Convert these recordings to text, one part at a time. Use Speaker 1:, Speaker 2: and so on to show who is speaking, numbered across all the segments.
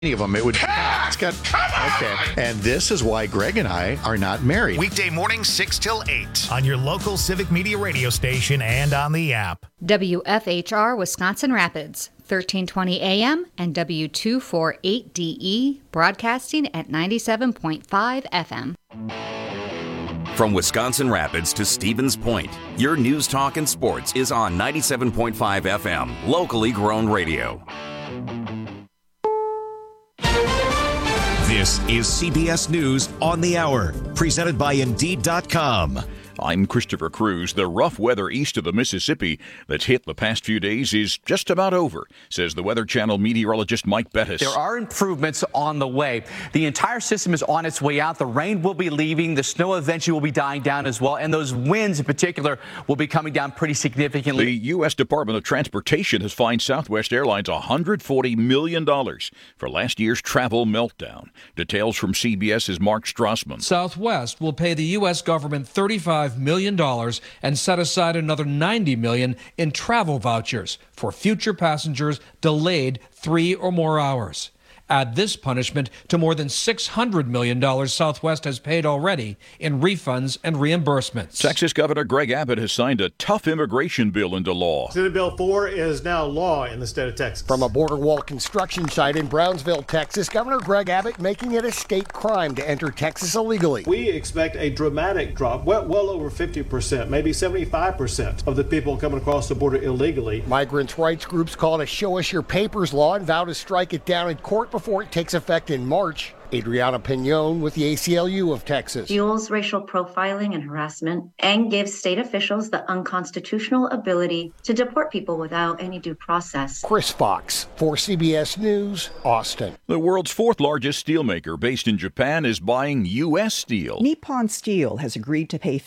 Speaker 1: Any of them, it would. It's got. Okay. And this is why Greg and I are not married.
Speaker 2: Weekday morning, 6 till 8.
Speaker 3: On your local Civic Media radio station and on the app.
Speaker 4: WFHR Wisconsin Rapids, 1320 AM and W248DE, broadcasting at 97.5 FM.
Speaker 5: From Wisconsin Rapids to Stevens Point, your news, talk, and sports is on 97.5 FM, locally grown radio.
Speaker 6: This is CBS News on the Hour, presented by Indeed.com.
Speaker 7: I'm Christopher Cruz. The rough weather east of the Mississippi that's hit the past few days is just about over, says the Weather Channel meteorologist Mike Bettis.
Speaker 8: There are improvements on the way. The entire system is on its way out. The rain will be leaving. The snow eventually will be dying down as well. And those winds in particular will be coming down pretty significantly.
Speaker 7: The U.S. Department of Transportation has fined Southwest Airlines $140 million for last year's travel meltdown. Details from CBS's Mark Strassman.
Speaker 9: Southwest will pay the U.S. government $35 million and set aside another $90 million in travel vouchers for future passengers delayed 3 or more hours. Add this punishment to more than $600 million Southwest has paid already in refunds and reimbursements.
Speaker 7: Texas Governor Greg Abbott has signed a tough immigration bill into law.
Speaker 10: Senate Bill 4 is now law in the state of Texas.
Speaker 11: From a border wall construction site in Brownsville, Texas, Governor Greg Abbott making it a state crime to enter Texas illegally.
Speaker 10: We expect a dramatic drop, well over 50%, maybe 75% of the people coming across the border illegally.
Speaker 11: Migrants' rights groups call it a show us your papers law and vow to strike it down in court before it takes effect in March. Adriana Pinon with the ACLU of Texas.
Speaker 12: Fuels racial profiling and harassment and gives state officials the unconstitutional ability to deport people without any due process.
Speaker 11: Chris Fox for CBS News, Austin.
Speaker 7: The world's fourth largest steelmaker based in Japan is buying U.S. steel.
Speaker 13: Nippon Steel has agreed to pay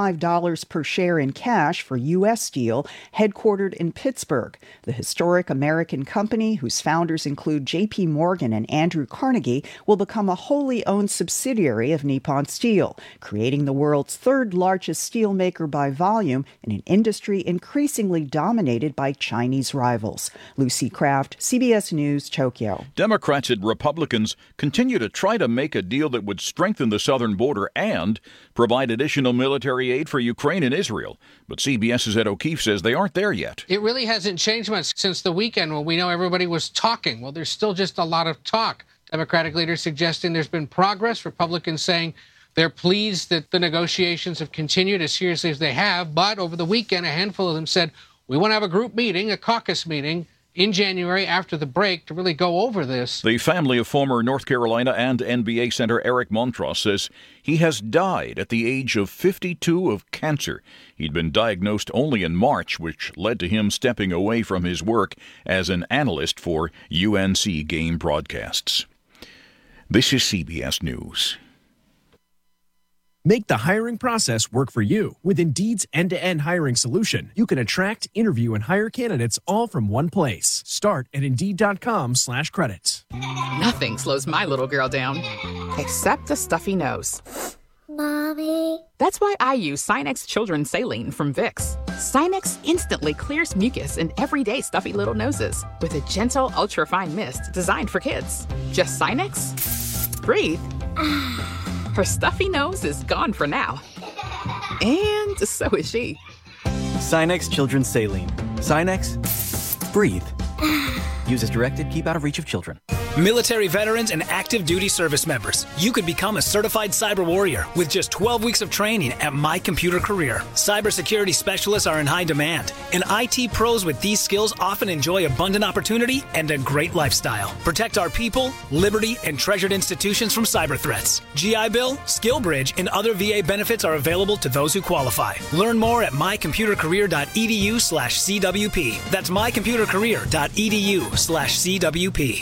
Speaker 13: $55 per share in cash for U.S. Steel, headquartered in Pittsburgh. The historic American company, whose founders include J.P. Morgan and Andrew Carnegie, will become a wholly owned subsidiary of Nippon Steel, creating the world's third largest steelmaker by volume in an industry increasingly dominated by Chinese rivals. Lucy Kraft, CBS News, Tokyo.
Speaker 7: Democrats and Republicans continue to try to make a deal that would strengthen the southern border and provide additional military aid for Ukraine and Israel. But CBS's Ed O'Keefe says they aren't there yet.
Speaker 14: It really hasn't changed much since the weekend when we know everybody was talking. Well, there's still just a lot of talk. Democratic leaders suggesting there's been progress. Republicans saying they're pleased that the negotiations have continued as seriously as they have. But over the weekend, a handful of them said, we want to have a group meeting, a caucus meeting in January after the break to really go over this.
Speaker 7: The family of former North Carolina and NBA center Eric Montross says he has died at the age of 52 of cancer. He'd been diagnosed only in March, which led to him stepping away from his work as an analyst for UNC game broadcasts. This is CBS News.
Speaker 15: Make the hiring process work for you. With Indeed's end-to-end hiring solution, you can attract, interview, and hire candidates all from one place. Start at Indeed.com/credits.
Speaker 16: Nothing slows my little girl down, except a stuffy nose. Mommy. That's why I use Sinex Children's Saline from Vicks. Sinex instantly clears mucus in everyday stuffy little noses with a gentle, ultra-fine mist designed for kids. Just Sinex? Breathe. Her stuffy nose is gone for now. And so is she.
Speaker 17: Sinex Children's Saline. Sinex, breathe. Use as directed, keep out of reach of children.
Speaker 18: Military veterans and active duty service members, you could become a certified cyber warrior with just 12 weeks of training at My Computer Career. Cybersecurity specialists are in high demand, and IT pros with these skills often enjoy abundant opportunity and a great lifestyle. Protect our people, liberty, and treasured institutions from cyber threats. GI Bill, SkillBridge, and other VA benefits are available to those who qualify. Learn more at mycomputercareer.edu/CWP. That's mycomputercareer.edu/CWP.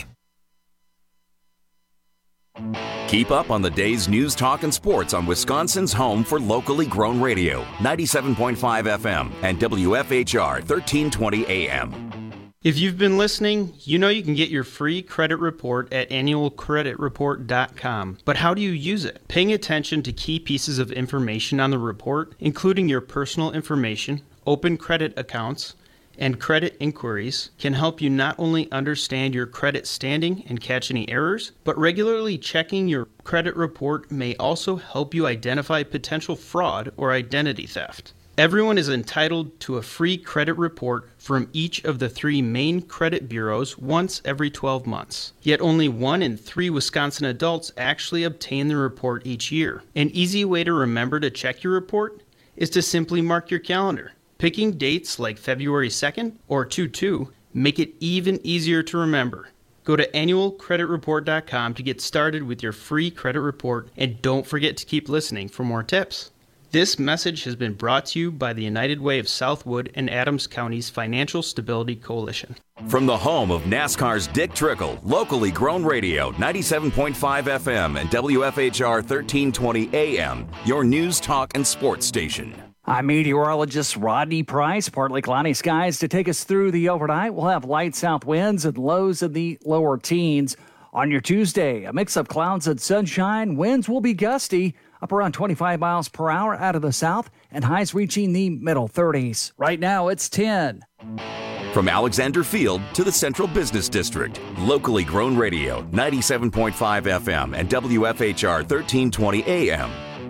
Speaker 5: Keep up on the day's news, talk, and sports on Wisconsin's home for locally grown radio, 97.5 FM and WFHR 1320 AM.
Speaker 19: If you've been listening, you know you can get your free credit report at annualcreditreport.com. But how do you use it? Paying attention to key pieces of information on the report, including your personal information, open credit accounts, and credit inquiries can help you not only understand your credit standing and catch any errors, but regularly checking your credit report may also help you identify potential fraud or identity theft. Everyone is entitled to a free credit report from each of the 3 main credit bureaus once every 12 months. Yet only 1 in 3 Wisconsin adults actually obtain the report each year. An easy way to remember to check your report is to simply mark your calendar. Picking dates like February 2nd or 2/2 make it even easier to remember. Go to annualcreditreport.com to get started with your free credit report, and don't forget to keep listening for more tips. This message has been brought to you by the United Way of Southwood and Adams County's Financial Stability Coalition.
Speaker 5: From the home of NASCAR's Dick Trickle, locally grown radio, 97.5 FM and WFHR 1320 AM, your news, talk, and sports station.
Speaker 20: I'm meteorologist Rodney Price. Partly cloudy skies to take us through the overnight. We'll have light south winds and lows in the lower teens. On your Tuesday, a mix of clouds and sunshine. Winds will be gusty, up around 25 miles per hour out of the south, and highs reaching the middle 30s. Right now, it's 10.
Speaker 5: From Alexander Field to the Central Business District, locally grown radio, 97.5 FM and WFHR 1320 AM.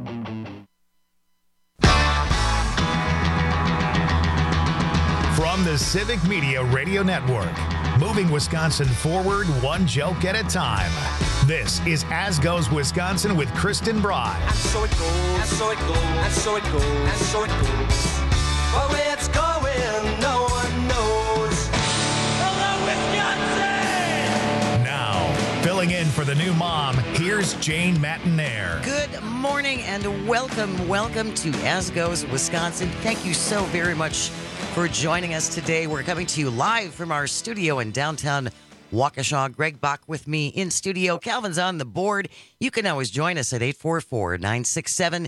Speaker 3: From the Civic Media Radio Network, moving Wisconsin forward one joke at a time. This is As Goes Wisconsin with Kristen Bry.
Speaker 21: And so it goes, and so it goes, and so it goes, and so it goes. But where it's going, no one knows. Hello, Wisconsin!
Speaker 3: Now, filling in for the new mom, here's Jane Matinaire.
Speaker 22: Good morning and welcome to As Goes Wisconsin. Thank you so very much for joining us today. We're coming to you live from our studio in downtown Waukesha. Greg Bach with me in studio. Calvin's on the board. You can always join us at 844-967-2789,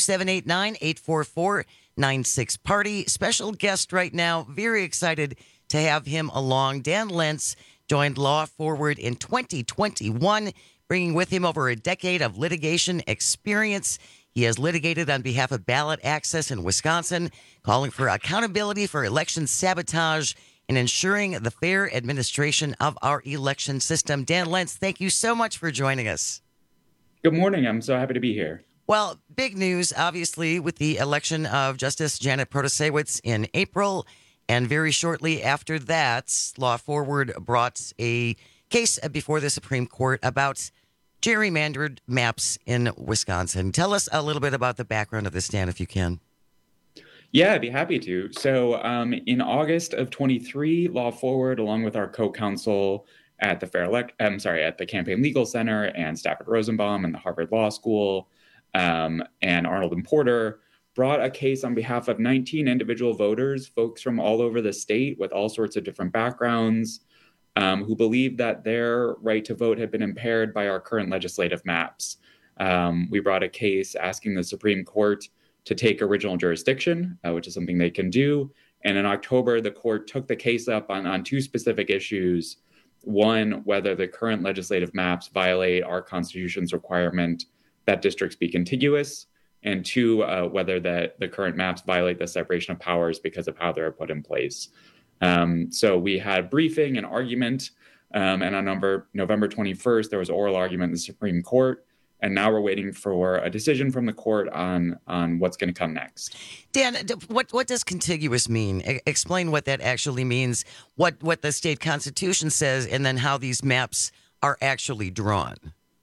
Speaker 22: 844-96-PARTY. Special guest right now. Very excited to have him along. Dan Lentz joined Law Forward in 2021, bringing with him over a decade of litigation experience. He has litigated on behalf of ballot access in Wisconsin, calling for accountability for election sabotage and ensuring the fair administration of our election system. Dan Lentz, thank you so much for joining us.
Speaker 23: Good morning. I'm so happy to be here.
Speaker 22: Well, big news, obviously, with the election of Justice Janet Protasiewicz in April. And very shortly after that, Law Forward brought a case before the Supreme Court about gerrymandered maps in Wisconsin. Tell us a little bit about the background of this, Dan, if you can.
Speaker 23: Yeah, I'd be happy to. So in August of 23, Law Forward, along with our co-counsel at the Campaign Legal Center and Stafford Rosenbaum and the Harvard Law School and Arnold and Porter, brought a case on behalf of 19 individual voters, folks from all over the state with all sorts of different backgrounds, who believed that their right to vote had been impaired by our current legislative maps. We brought a case asking the Supreme Court to take original jurisdiction, which is something they can do. And in October, the court took the case up on 2 specific issues. One, whether the current legislative maps violate our Constitution's requirement that districts be contiguous. And 2, whether the current maps violate the separation of powers because of how they're put in place. So we had briefing and argument, and on November 21st, there was oral argument in the Supreme Court, and now we're waiting for a decision from the court on what's going to come next.
Speaker 22: Dan, what does contiguous mean? Explain what that actually means, what the state constitution says, and then how these maps are actually drawn.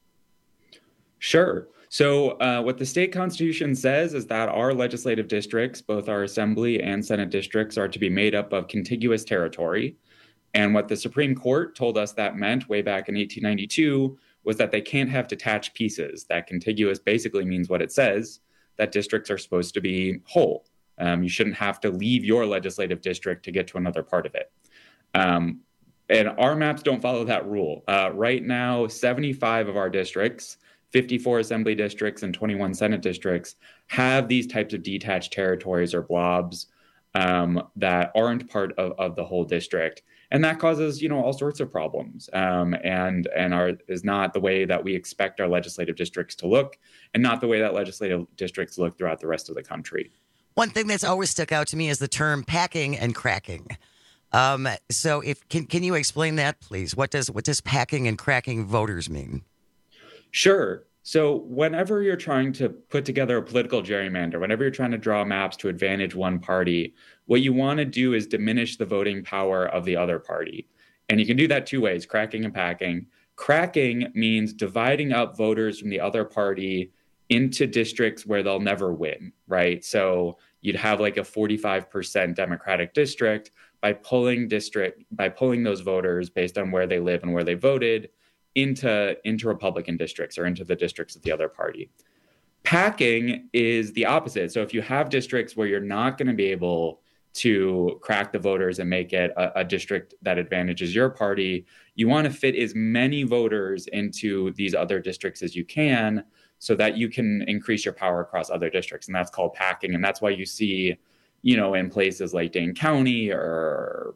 Speaker 23: Sure. So what the state constitution says is that our legislative districts, both our assembly and Senate districts, are to be made up of contiguous territory. And what the Supreme Court told us that meant way back in 1892 was that they can't have detached pieces. That contiguous basically means what it says, that districts are supposed to be whole. You shouldn't have to leave your legislative district to get to another part of it. And our maps don't follow that rule. Right now, 75 of our districts, 54 assembly districts and 21 Senate districts have these types of detached territories or blobs that aren't part of the whole district. And that causes, all sorts of problems and is not the way that we expect our legislative districts to look and not the way that legislative districts look throughout the rest of the country.
Speaker 22: One thing that's always stuck out to me is the term packing and cracking. So, can you explain that, please? What does packing and cracking voters mean?
Speaker 23: Sure. So whenever you're trying to put together a political gerrymander, whenever you're trying to draw maps to advantage one party, what you want to do is diminish the voting power of the other party. And you can do that two ways, cracking and packing. Cracking means dividing up voters from the other party into districts where they'll never win, right? So you'd have like a 45% Democratic district by pulling those voters based on where they live and where they voted into Republican districts or into the districts of the other party. Packing is the opposite. So if you have districts where you're not going to be able to crack the voters and make it a district that advantages your party, you want to fit as many voters into these other districts as you can so that you can increase your power across other districts. And that's called packing. And that's why you see, in places like Dane County or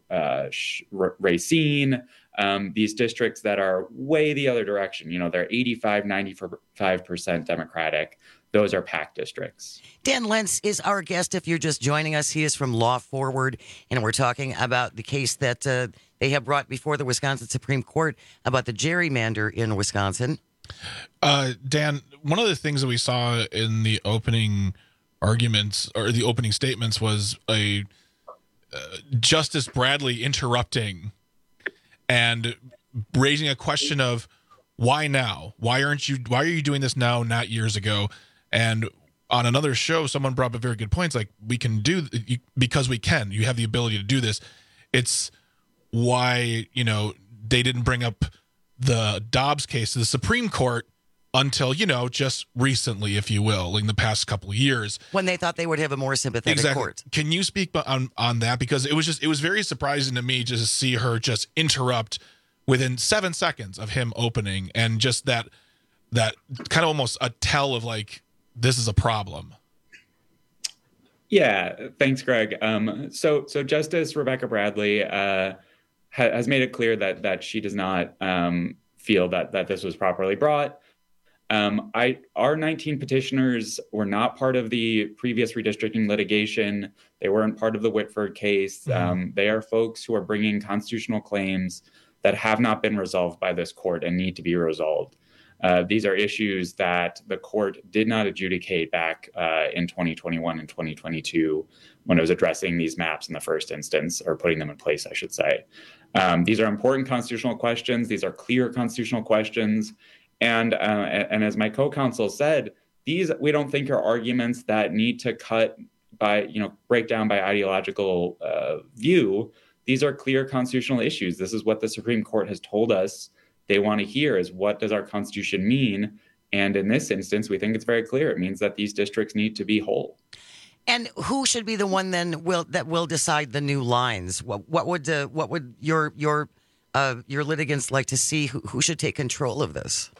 Speaker 23: Racine, these districts that are way the other direction, they're 85, 95% Democratic. Those are PAC districts.
Speaker 22: Dan Lentz is our guest. If you're just joining us, he is from Law Forward, and we're talking about the case that they have brought before the Wisconsin Supreme Court about the gerrymander in Wisconsin.
Speaker 1: Dan, one of the things that we saw in the opening arguments or the opening statements was a Justice Bradley interrupting and raising a question of why now? Why are you doing this now, not years ago? And on another show, someone brought up a very good point. It's like, we can do because we can. You have the ability to do this. It's why, they didn't bring up the Dobbs case to the Supreme Court until, just recently, if you will, in the past couple of years.
Speaker 22: When they thought they would have a more sympathetic court.
Speaker 1: Can you speak on that? Because it was very surprising to me just to see her just interrupt within 7 seconds of him opening, and just that kind of almost a tell of like, this is a problem.
Speaker 23: Yeah, thanks, Greg. So Justice Rebecca Bradley has made it clear that she does not feel that this was properly brought. Our 19 petitioners were not part of the previous redistricting litigation. They weren't part of the Whitford case. They are folks who are bringing constitutional claims that have not been resolved by this court and need to be resolved. These are issues that the court did not adjudicate back in 2021 and 2022 when it was addressing these maps in the first instance, or putting them in place, I should say. These are important constitutional questions. These are clear constitutional questions. And as my co-counsel said, these we don't think are arguments that need to break down by ideological view. These are clear constitutional issues. This is what the Supreme Court has told us they want to hear, is what does our Constitution mean? And in this instance, we think it's very clear. It means that these districts need to be whole.
Speaker 22: And who should be the one then that will decide the new lines? What would your litigants like to see? Who should take control of this?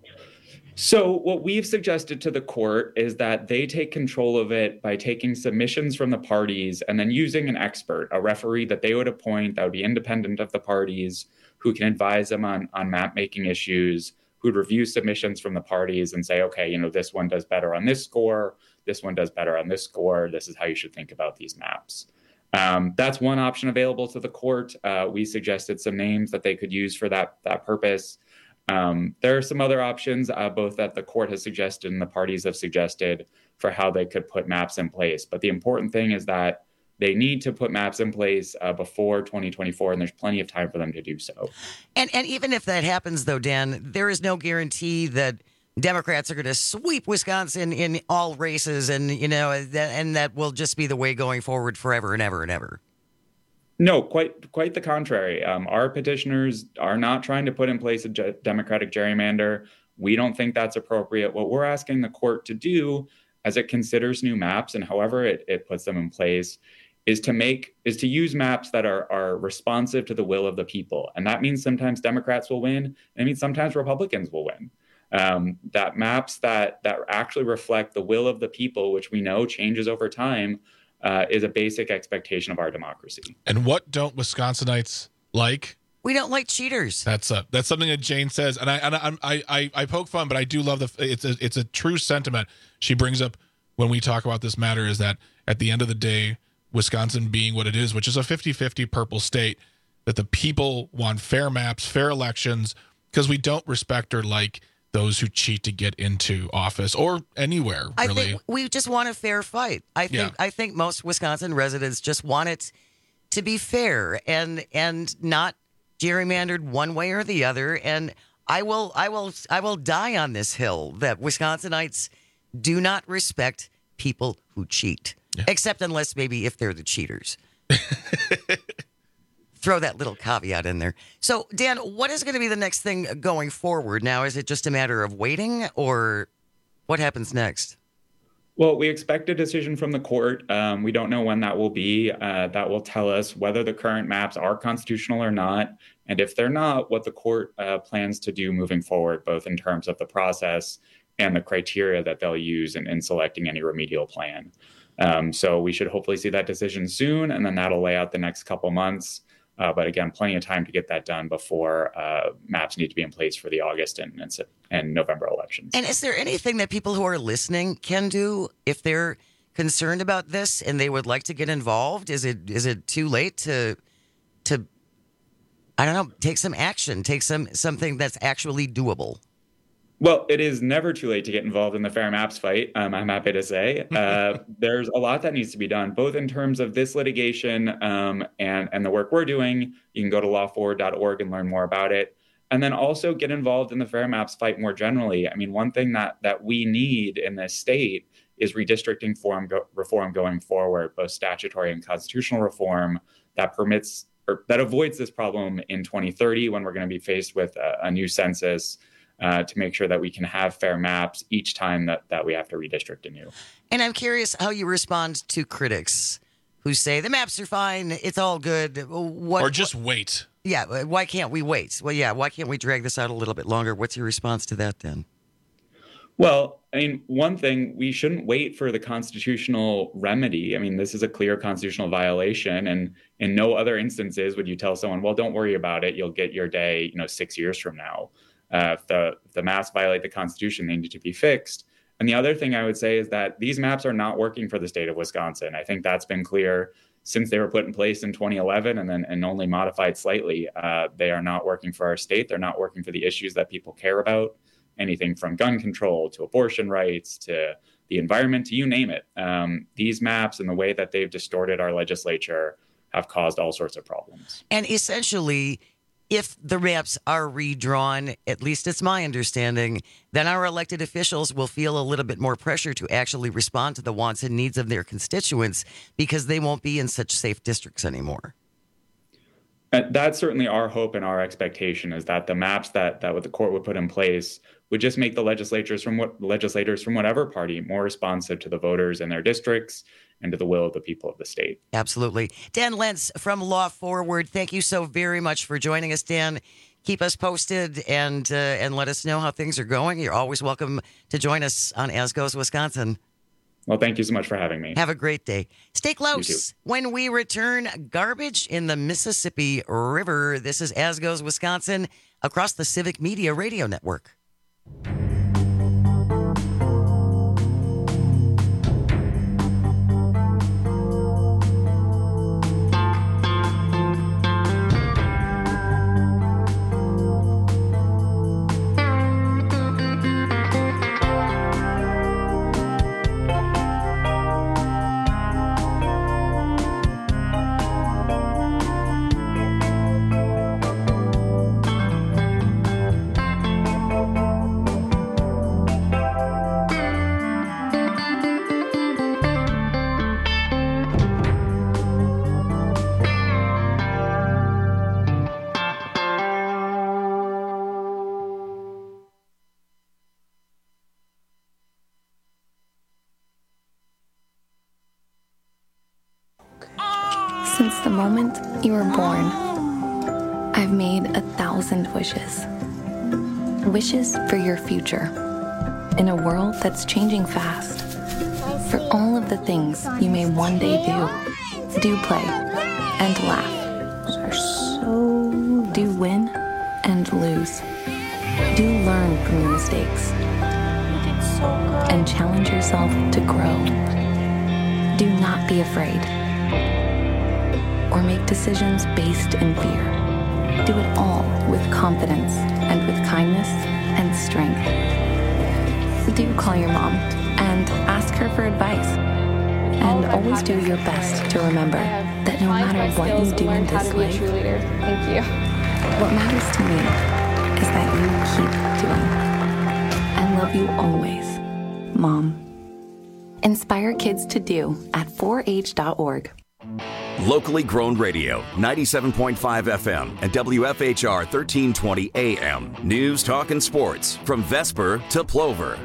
Speaker 23: So what we've suggested to the court is that they take control of it by taking submissions from the parties and then using an expert, a referee that they would appoint that would be independent of the parties, who can advise them on map-making issues, who'd review submissions from the parties and say, okay, this one does better on this score, this one does better on this score, this is how you should think about these maps. That's one option available to the court. We suggested some names that they could use for that purpose. There are some other options, both that the court has suggested and the parties have suggested, for how they could put maps in place. But the important thing is that they need to put maps in place before 2024, and there's plenty of time for them to do so.
Speaker 22: And even if that happens, though, Dan, there is no guarantee that Democrats are going to sweep Wisconsin in all races, and that will just be the way going forward forever and ever and ever.
Speaker 23: No, quite the contrary. Our petitioners are not trying to put in place a Democratic gerrymander. We don't think that's appropriate. What we're asking the court to do, as it considers new maps and however it puts them in place, is to use maps that are responsive to the will of the people. And that means sometimes Democrats will win, and it means sometimes Republicans will win. That maps that actually reflect the will of the people, which we know changes over time, is a basic expectation of our democracy.
Speaker 1: And what don't Wisconsinites like?
Speaker 22: We don't like cheaters.
Speaker 1: That's something that Jane says, and I poke fun, but I do love it's a true sentiment she brings up when we talk about this matter, is that at the end of the day, Wisconsin being what it is, which is a 50-50 purple state, that the people want fair maps, fair elections, because we don't respect or like those who cheat to get into office or anywhere, really.
Speaker 22: I think we just want a fair fight. I think most Wisconsin residents just want it to be fair and not gerrymandered one way or the other. And I will die on this hill that Wisconsinites do not respect people who cheat, except unless maybe if they're the cheaters. Throw that little caveat in there. So, Dan, what is going to be the next thing going forward now? Is it just a matter of waiting, or what happens next?
Speaker 23: Well, we expect a decision from the court. We don't know when that will be. That will tell us whether the current maps are constitutional or not. And if they're not, what the court plans to do moving forward, both in terms of the process and the criteria that they'll use in selecting any remedial plan. So we should hopefully see that decision soon, and then that'll lay out the next couple months. But again, plenty of time to get that done before maps need to be in place for the August and November elections.
Speaker 22: And is there anything that people who are listening can do if they're concerned about this and they would like to get involved? Is it too late to I don't know, take some action, take something that's actually doable?
Speaker 23: Well, it is never too late to get involved in the fair maps fight, I'm happy to say. There's a lot that needs to be done, both in terms of this litigation and the work we're doing. You can go to lawforward.org and learn more about it. And then also get involved in the fair maps fight more generally. I mean, one thing that we need in this state is redistricting reform going forward, both statutory and constitutional reform that permits or that avoids this problem in 2030 when we're going to be faced with a new census. To make sure that we can have fair maps each time that we have to redistrict anew.
Speaker 22: And I'm curious how you respond to critics who say the maps are fine, it's all good.
Speaker 1: Or just wait.
Speaker 22: Yeah, why can't we wait? Well, yeah, why can't we drag this out a little bit longer? What's your response to that then?
Speaker 23: Well, I mean, one thing, we shouldn't wait for the constitutional remedy. I mean, this is a clear constitutional violation, and in no other instances would you tell someone, well, don't worry about it, you'll get your day, 6 years from now. If the maps violate the Constitution, they need to be fixed. And the other thing I would say is that these maps are not working for the state of Wisconsin. I think that's been clear since they were put in place in 2011 and only modified slightly. They are not working for our state. They're not working for the issues that people care about, anything from gun control to abortion rights to the environment, to you name it. These maps and the way that they've distorted our legislature have caused all sorts of problems.
Speaker 22: And essentially, if the maps are redrawn, at least it's my understanding, then our elected officials will feel a little bit more pressure to actually respond to the wants and needs of their constituents because they won't be in such safe districts anymore.
Speaker 23: That's certainly our hope and our expectation, is that the maps that the court would put in place would just make the legislators from whatever party more responsive to the voters in their districts and to the will of the people of the state.
Speaker 22: Absolutely. Dan Lentz from Law Forward, thank you so very much for joining us, Dan. Keep us posted and let us know how things are going. You're always welcome to join us on As Goes Wisconsin.
Speaker 23: Well, thank you so much for having me.
Speaker 22: Have a great day. Stay close. When we return, garbage in the Mississippi River. This is As Goes Wisconsin across the Civic Media Radio Network.
Speaker 2: Since the moment you were born, I've made 1,000 wishes. Wishes for your future. In a world that's changing fast. For all of the things you may one day do. Do play and laugh. Do win and lose. Do learn from your mistakes. And challenge yourself to grow. Do not be afraid. or make decisions based in fear. Do it all with confidence and with kindness and strength. Do call your mom and ask her for advice. And always do your best to remember that no matter what you do in this life,
Speaker 4: thank you.
Speaker 2: What matters to me is that you keep doing. I love you always, Mom. Inspire kids to do at 4h.org.
Speaker 5: Locally grown radio, 97.5 FM and WFHR 1320 AM. News, talk, and sports from Vesper to Plover.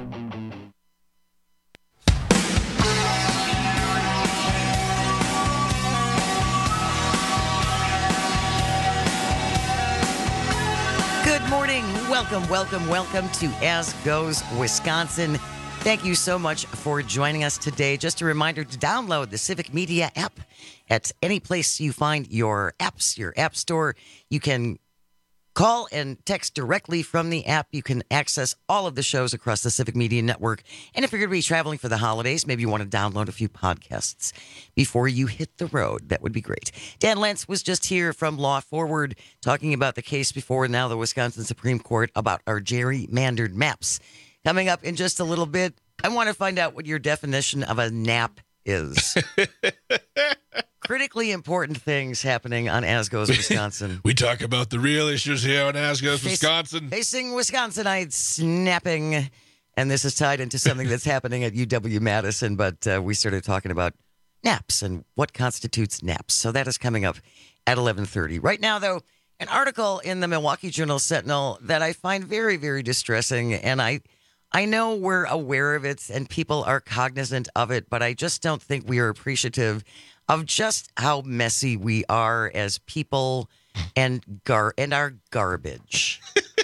Speaker 22: Good morning. Welcome to As Goes Wisconsin. Thank you so much for joining us today. Just a reminder to download the Civic Media app at any place you find your apps, your app store. You can call and text directly from the app. You can access all of the shows across the Civic Media Network. And if you're going to be traveling for the holidays, maybe you want to download a few podcasts before you hit the road. That would be great. Dan Lentz was just here from Law Forward talking about the case before now the Wisconsin Supreme Court about our gerrymandered maps. Coming up in just a little bit, I want to find out what your definition of a nap is. Critically important things happening on As Goes Wisconsin.
Speaker 1: We talk about the real issues here on As Goes Wisconsin.
Speaker 22: Facing Wisconsinites snapping. And this is tied into something that's happening at UW-Madison, but we started talking about naps and what constitutes naps. So that is coming up at 11:30. Right now, though, an article in the Milwaukee Journal-Sentinel that I find very, very distressing, and I know we're aware of it and people are cognizant of it, but I just don't think we are appreciative of just how messy we are as people and our garbage.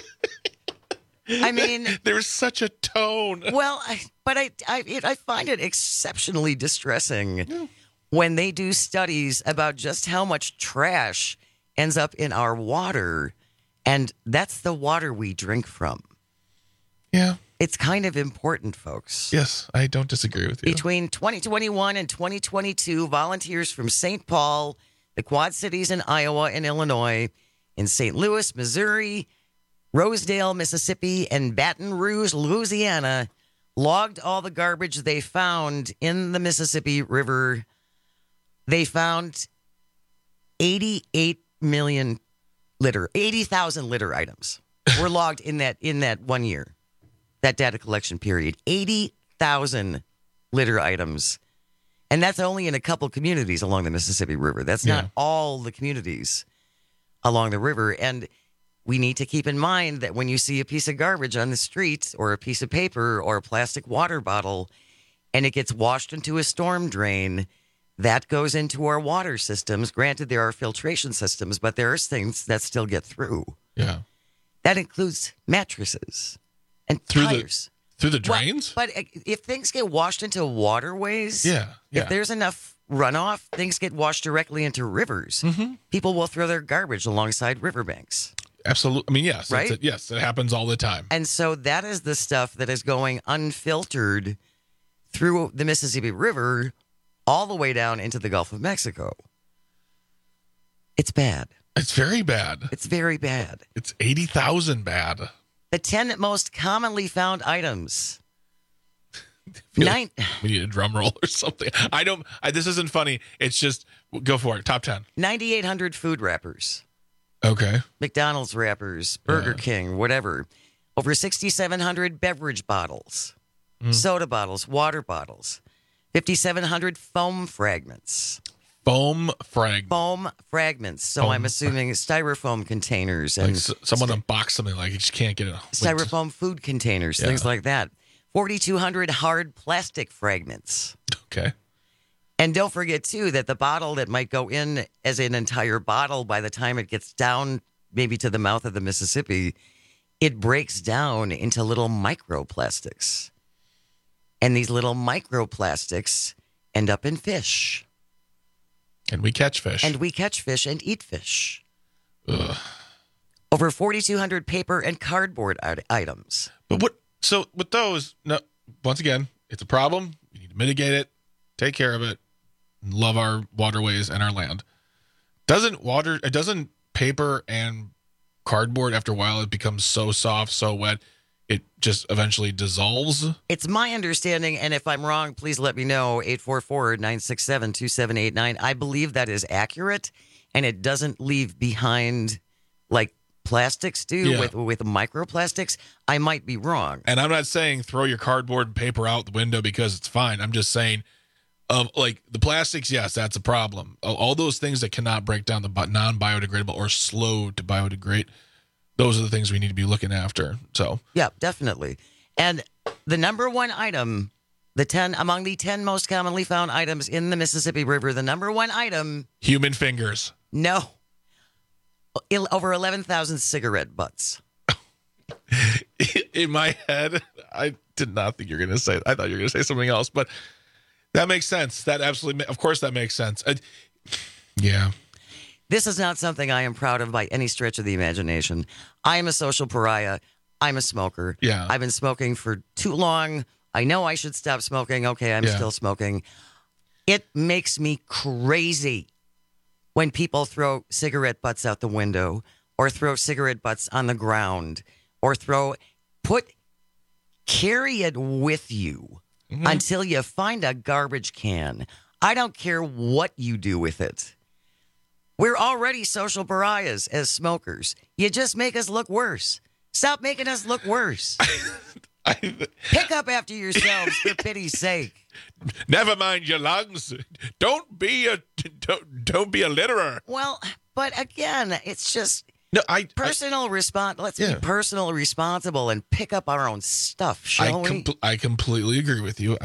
Speaker 22: I mean,
Speaker 1: there's such a tone.
Speaker 22: Well, I find it exceptionally distressing when they do studies about just how much trash ends up in our water, and that's the water we drink from.
Speaker 1: Yeah.
Speaker 22: It's kind of important, folks.
Speaker 1: Yes, I don't disagree with you.
Speaker 22: Between 2021 and 2022, volunteers from St. Paul, the Quad Cities in Iowa and Illinois, in St. Louis, Missouri, Rosedale, Mississippi, and Baton Rouge, Louisiana, logged all the garbage they found in the Mississippi River. They found 80,000 litter items were logged in that 1 year. That data collection period, 80,000 litter items. And that's only in a couple communities along the Mississippi River. That's not all the communities along the river. And we need to keep in mind that when you see a piece of garbage on the street or a piece of paper or a plastic water bottle and it gets washed into a storm drain, that goes into our water systems. Granted, there are filtration systems, but there are things that still get through.
Speaker 1: Yeah.
Speaker 22: That includes mattresses. And tires.
Speaker 1: Through the drains?
Speaker 22: But if things get washed into waterways, if there's enough runoff, things get washed directly into rivers. Mm-hmm. People will throw their garbage alongside riverbanks.
Speaker 1: Absolutely. I mean, yes.
Speaker 22: Right?
Speaker 1: It happens all the time.
Speaker 22: And so that is the stuff that is going unfiltered through the Mississippi River all the way down into the Gulf of Mexico. It's bad.
Speaker 1: It's very bad.
Speaker 22: It's very bad.
Speaker 1: It's 80,000 bad.
Speaker 22: The 10 most commonly found items.
Speaker 1: We need a drum roll or something. This isn't funny. It's just, go for it. Top 10.
Speaker 22: 9,800 food wrappers.
Speaker 1: Okay.
Speaker 22: McDonald's wrappers, Burger King, whatever. Over 6,700 beverage bottles, soda bottles, water bottles. 5,700 foam fragments.
Speaker 1: Foam
Speaker 22: fragments. So I'm assuming styrofoam containers. And
Speaker 1: someone unboxed something like you just can't get it.
Speaker 22: Styrofoam food containers, things like that. 4,200 hard plastic fragments.
Speaker 1: Okay.
Speaker 22: And don't forget, too, that the bottle that might go in as an entire bottle, by the time it gets down maybe to the mouth of the Mississippi, it breaks down into little microplastics. And these little microplastics end up in fish.
Speaker 1: And we catch fish.
Speaker 22: And eat fish.
Speaker 1: Ugh.
Speaker 22: Over 4,200 paper and cardboard items.
Speaker 1: But with those, no, once again, it's a problem. We need to mitigate it, take care of it, and love our waterways and our land. Doesn't paper and cardboard, after a while, it becomes so soft, so wet, it just eventually dissolves?
Speaker 22: It's my understanding, and if I'm wrong, please let me know, 844-967-2789. I believe that is accurate, and it doesn't leave behind like plastics do with microplastics. I might be wrong.
Speaker 1: And I'm not saying throw your cardboard and paper out the window because it's fine. I'm just saying, like the plastics, yes, that's a problem. All those things that cannot break down, the non-biodegradable or slow to biodegrade, those are the things we need to be looking after. So
Speaker 22: yeah, definitely. And the number one item, among the 10 most commonly found items in the Mississippi River, the number one item,
Speaker 1: human fingers.
Speaker 22: No. Over 11,000 cigarette butts.
Speaker 1: In my head, I did not think you were going to say that. I thought you were going to say something else, but that makes sense. That absolutely, of course, that makes sense. Yeah.
Speaker 22: This is not something I am proud of by any stretch of the imagination. I am a social pariah. I'm a smoker.
Speaker 1: Yeah.
Speaker 22: I've been smoking for too long. I know I should stop smoking. Okay, I'm still smoking. It makes me crazy when people throw cigarette butts out the window or throw cigarette butts on the ground or carry it with you until you find a garbage can. I don't care what you do with it. We're already social pariahs as smokers. You just make us look worse. Stop making us look worse. Pick up after yourselves, for pity's sake.
Speaker 1: Never mind your lungs. Don't be a litterer.
Speaker 22: Well, but again, it's just personal response. Let's be personal responsible and pick up our own stuff, shall we?
Speaker 1: I completely agree with you.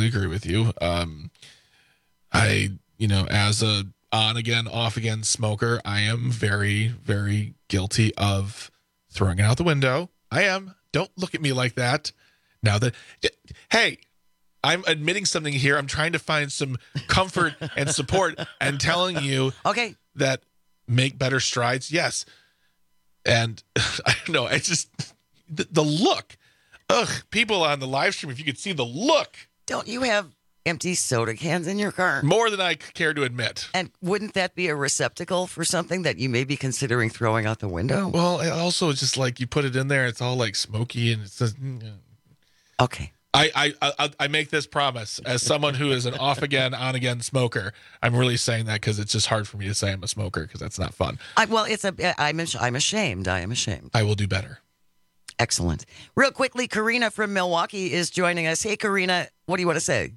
Speaker 1: As a on again, off again smoker, I am very, very guilty of throwing it out the window. I am. Don't look at me like that. Hey, I'm admitting something here. I'm trying to find some comfort and support and telling you that make better strides. Yes. And I don't know. It's just the look. Ugh, people on the live stream, if you could see the look.
Speaker 22: Don't you have empty soda cans in your car?
Speaker 1: More than I care to admit.
Speaker 22: And wouldn't that be a receptacle for something that you may be considering throwing out the window?
Speaker 1: Well, also it's just like you put it in there, it's all like smoky and it's just,
Speaker 22: okay.
Speaker 1: I make this promise as someone who is an off again, on again smoker. I'm really saying that because it's just hard for me to say I'm a smoker because that's not fun.
Speaker 22: I'm ashamed. I am ashamed.
Speaker 1: I will do better.
Speaker 22: Excellent. Real quickly, Karina from Milwaukee is joining us. Hey, Karina, what do you want to say?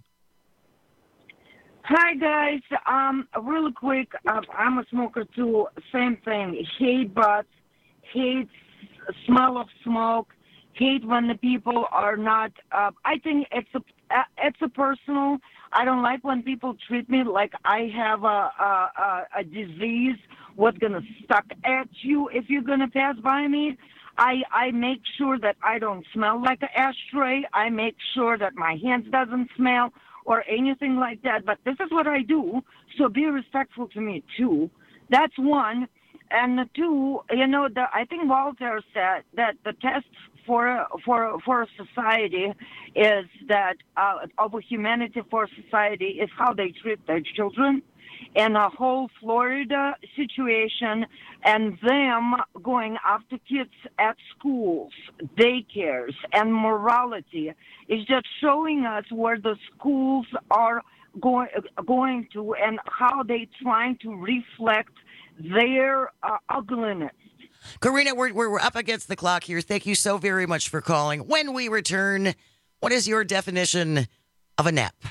Speaker 4: Hi, guys. Really quick, I'm a smoker, too. Same thing. Hate butts, hate smell of smoke, hate when the people are not, I think it's a personal. I don't like when people treat me like I have a disease what's going to stuck at you if you're going to pass by me. I make sure that I don't smell like an ashtray. I make sure that my hands doesn't smell or anything like that. But this is what I do, so be respectful to me, too. That's one. And two, I think Walter said that the test for a society is that of humanity for society is how they treat their children. And a whole Florida situation and them going after kids at schools, daycares, and morality is just showing us where the schools are going to and how they trying to reflect their ugliness.
Speaker 22: Karina, we're up against the clock here. Thank you so very much for calling. When we return, what is your definition of a nap?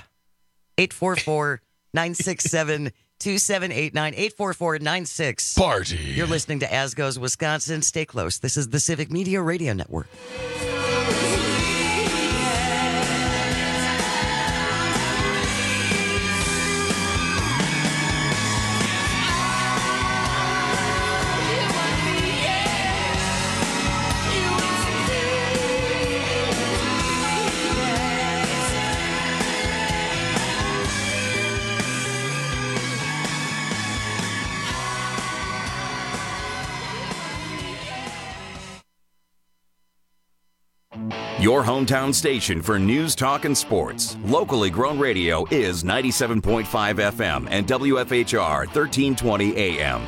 Speaker 22: 844-967-2789, 844-96.
Speaker 1: Party.
Speaker 22: You're listening to As Goes Wisconsin. Stay close. This is the Civic Media Radio Network.
Speaker 5: Your hometown station for news, talk, and sports. Locally grown radio is 97.5 FM and WFHR 1320 AM.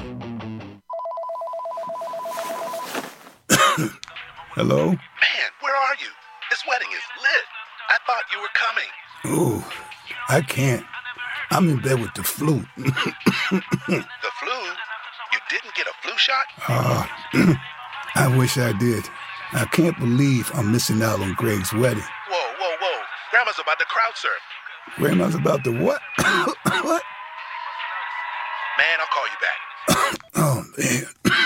Speaker 6: Hello?
Speaker 8: Man, where are you? This wedding is lit. I thought you were coming.
Speaker 6: Ooh, I can't. I'm in bed with the flu.
Speaker 8: The flu? You didn't get a flu shot?
Speaker 6: I wish I did. I can't believe I'm missing out on Greg's wedding.
Speaker 8: Whoa. Grandma's about to crowd surf.
Speaker 6: Grandma's about to what? What?
Speaker 8: Man, I'll call you back.
Speaker 6: Oh, man.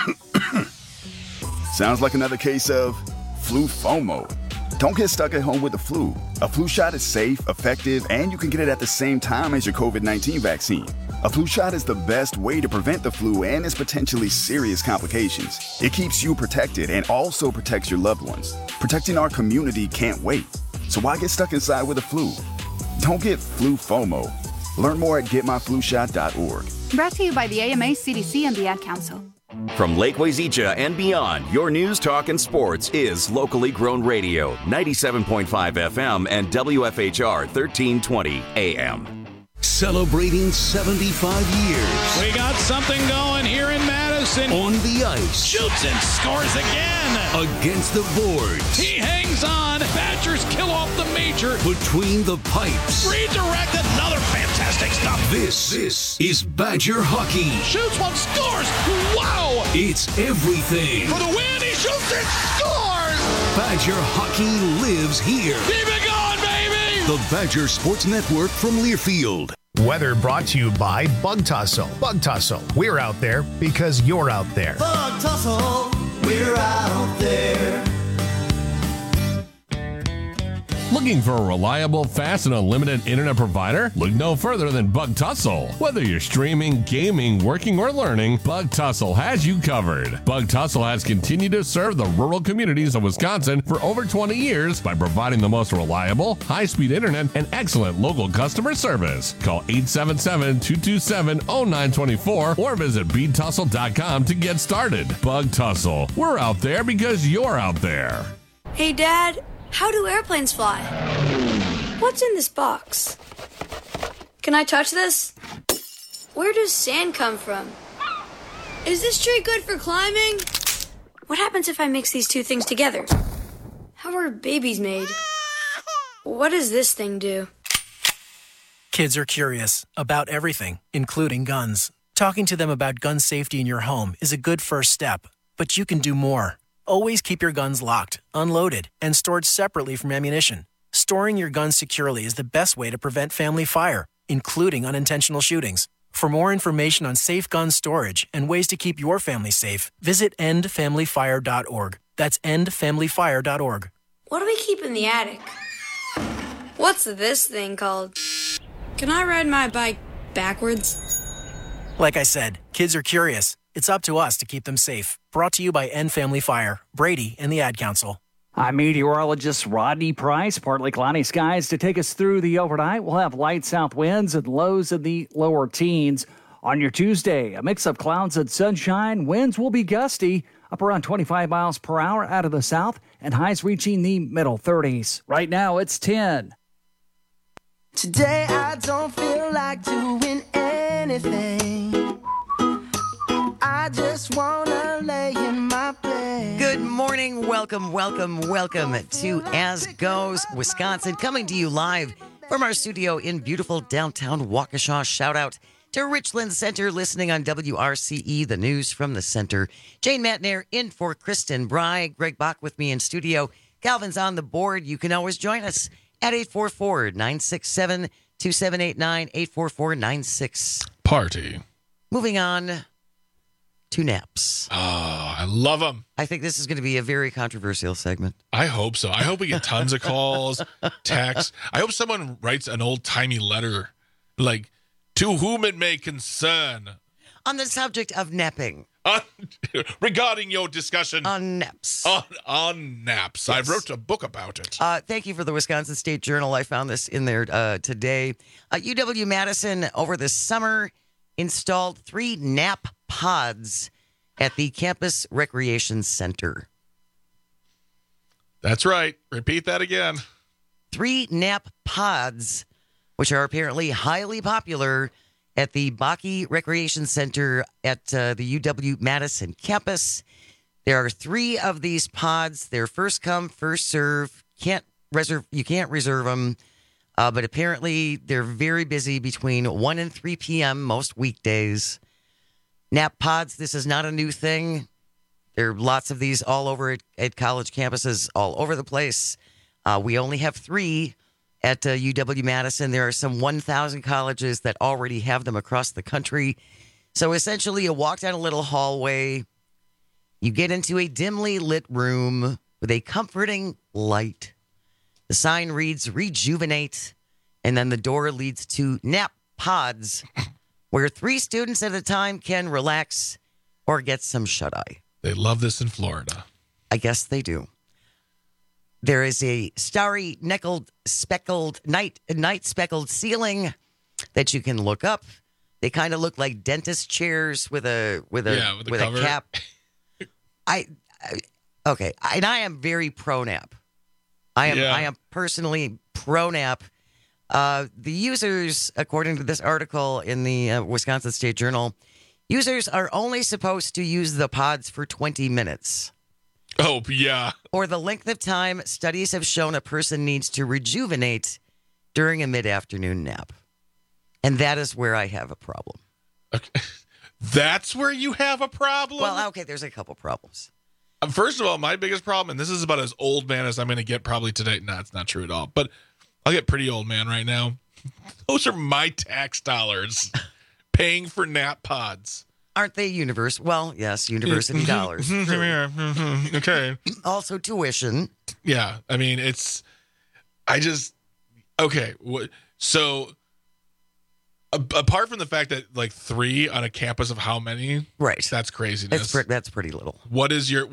Speaker 9: Sounds like another case of flu FOMO. Don't get stuck at home with the flu. A flu shot is safe, effective, and you can get it at the same time as your COVID-19 vaccine. A flu shot is the best way to prevent the flu and its potentially serious complications. It keeps you protected and also protects your loved ones. Protecting our community can't wait. So why get stuck inside with the flu? Don't get flu FOMO. Learn more at getmyflushot.org.
Speaker 24: Brought to you by the AMA, CDC, and the Ad Council.
Speaker 5: From Lake Wazeecha and beyond, your news, talk, and sports is locally grown radio, 97.5 FM and WFHR 1320 AM.
Speaker 25: Celebrating 75 years.
Speaker 26: We got something going here in Madison.
Speaker 25: On the ice.
Speaker 26: Shoots and scores again.
Speaker 25: Against the boards.
Speaker 26: He hangs on. Badgers kill off the major.
Speaker 25: Between the pipes.
Speaker 26: Redirect, another fantastic stop.
Speaker 25: This is Badger hockey.
Speaker 26: Shoots one, scores. Wow.
Speaker 25: It's everything.
Speaker 26: For the win, he shoots and scores.
Speaker 25: Badger hockey lives here.
Speaker 26: Keep it going, baby.
Speaker 25: The Badger Sports Network from Learfield.
Speaker 3: Weather brought to you by Bug Tussle. Bug Tussle, we're out there because you're out there.
Speaker 21: Bug Tussle, we're out there.
Speaker 27: Looking for a reliable, fast, and unlimited internet provider? Look no further than Bug Tussle. Whether you're streaming, gaming, working, or learning, Bug Tussle has you covered. Bug Tussle has continued to serve the rural communities of Wisconsin for over 20 years by providing the most reliable, high-speed internet and excellent local customer service. Call 877-227-0924 or visit btussle.com to get started. Bug Tussle. We're out there because you're out there.
Speaker 28: Hey, Dad. How do airplanes fly? What's in this box? Can I touch this? Where does sand come from? Is this tree good for climbing? What happens if I mix these two things together? How are babies made? What does this thing do?
Speaker 29: Kids are curious about everything, including guns. Talking to them about gun safety in your home is a good first step, but you can do more. Always keep your guns locked, unloaded, and stored separately from ammunition. Storing your guns securely is the best way to prevent family fire, including unintentional shootings. For more information on safe gun storage and ways to keep your family safe, visit endfamilyfire.org. That's endfamilyfire.org.
Speaker 28: What do we keep in the attic? What's this thing called? Can I ride my bike backwards?
Speaker 29: Like I said, kids are curious. It's up to us to keep them safe. Brought to you by End Family Fire, Brady, and the Ad Council.
Speaker 20: I'm meteorologist Rodney Price. Partly cloudy skies to take us through the overnight. We'll have light south winds and lows in the lower teens. On your Tuesday, a mix of clouds and sunshine. Winds will be gusty, up around 25 miles per hour out of the south, and highs reaching the middle 30s. Right now, it's 10.
Speaker 21: Today I don't feel like doing anything. I just wanna lay in my bed.
Speaker 22: Good morning. Welcome to As Goes Wisconsin, coming to you live from our studio in beautiful downtown Waukesha. Shout out to Richland Center, listening on WRCE, the news from the center. Jane Matnair in for Kristen Bry. Greg Bach with me in studio. Calvin's on the board. You can always join us at 844-967-2789, 844-96.
Speaker 1: Party.
Speaker 22: Moving on to naps.
Speaker 1: Oh, I love them.
Speaker 22: I think this is going to be a very controversial segment.
Speaker 1: I hope so. I hope we get tons of calls, texts. I hope someone writes an old-timey letter, like, to whom it may concern.
Speaker 22: On the subject of napping.
Speaker 1: Regarding your discussion.
Speaker 22: On naps.
Speaker 1: On naps. Yes. I wrote a book about it.
Speaker 22: Thank you for the Wisconsin State Journal. I found this in there today. UW-Madison over the summer installed 3 nap pods at the campus recreation center.
Speaker 1: That's right. Repeat that again.
Speaker 22: 3 nap pods, which are apparently highly popular at the Baki Recreation Center at the UW-Madison campus. There are 3 of these pods. They're first come, first serve. You can't reserve them. But apparently they're very busy between 1 and 3 p.m. most weekdays. Nap pods, this is not a new thing. There are lots of these all over at college campuses all over the place. We only have 3 at UW-Madison. There are some 1,000 colleges that already have them across the country. So essentially, you walk down a little hallway. You get into a dimly lit room with a comforting light. The sign reads, rejuvenate. And then the door leads to nap pods, where 3 students at a time can relax or get some shut-eye.
Speaker 1: They love this in Florida.
Speaker 22: I guess they do. There is a starry, speckled night speckled ceiling that you can look up. They kind of look like dentist chairs with a cap. Okay, and I am very pro nap. I am personally pro nap. The users, according to this article in the Wisconsin State Journal, users are only supposed to use the pods for 20 minutes.
Speaker 1: Oh, yeah.
Speaker 22: Or the length of time studies have shown a person needs to rejuvenate during a mid-afternoon nap. And that is where I have a problem.
Speaker 1: Okay. That's where you have a problem?
Speaker 22: Well, okay, there's a couple problems.
Speaker 1: First of all, my biggest problem, and this is about as old man as I'm going to get probably today. No, it's not true at all. But I'll get pretty old man right now. Those are my tax dollars paying for nap pods.
Speaker 22: Aren't they university? Well, yes, university dollars.
Speaker 1: Okay.
Speaker 22: Also tuition.
Speaker 1: Yeah. I mean, okay. So apart from the fact that like 3 on a campus of how many?
Speaker 22: Right.
Speaker 1: That's craziness.
Speaker 22: That's pretty little.
Speaker 1: What's your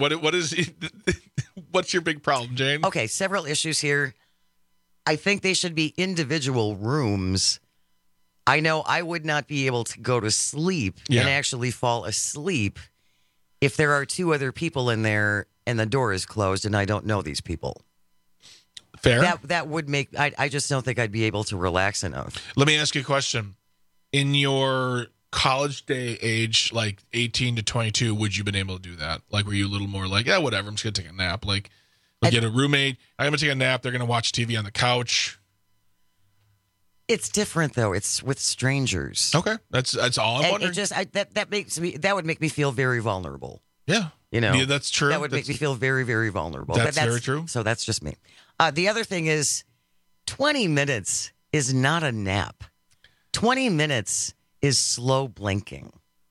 Speaker 1: big problem, Jane?
Speaker 22: Okay. Several issues here. I think they should be individual rooms. I know I would not be able to go to sleep and actually fall asleep if there are 2 other people in there and the door is closed and I don't know these people.
Speaker 1: Fair.
Speaker 22: That would make, I just don't think I'd be able to relax enough.
Speaker 1: Let me ask you a question. In your college day age, like 18 to 22, would you have been able to do that? Like, were you a little more like, yeah, whatever, I'm just going to take a nap. Like get a roommate, I'm going to take a nap, they're going to watch TV on the couch.
Speaker 22: It's different though. It's with strangers.
Speaker 1: Okay, that's all I'm wondering.
Speaker 22: That would make me feel very vulnerable.
Speaker 1: Yeah,
Speaker 22: yeah,
Speaker 1: that's true.
Speaker 22: That would make me feel very, very vulnerable.
Speaker 1: That's very true.
Speaker 22: So that's just me. The other thing is, 20 minutes is not a nap. 20 minutes is slow blinking.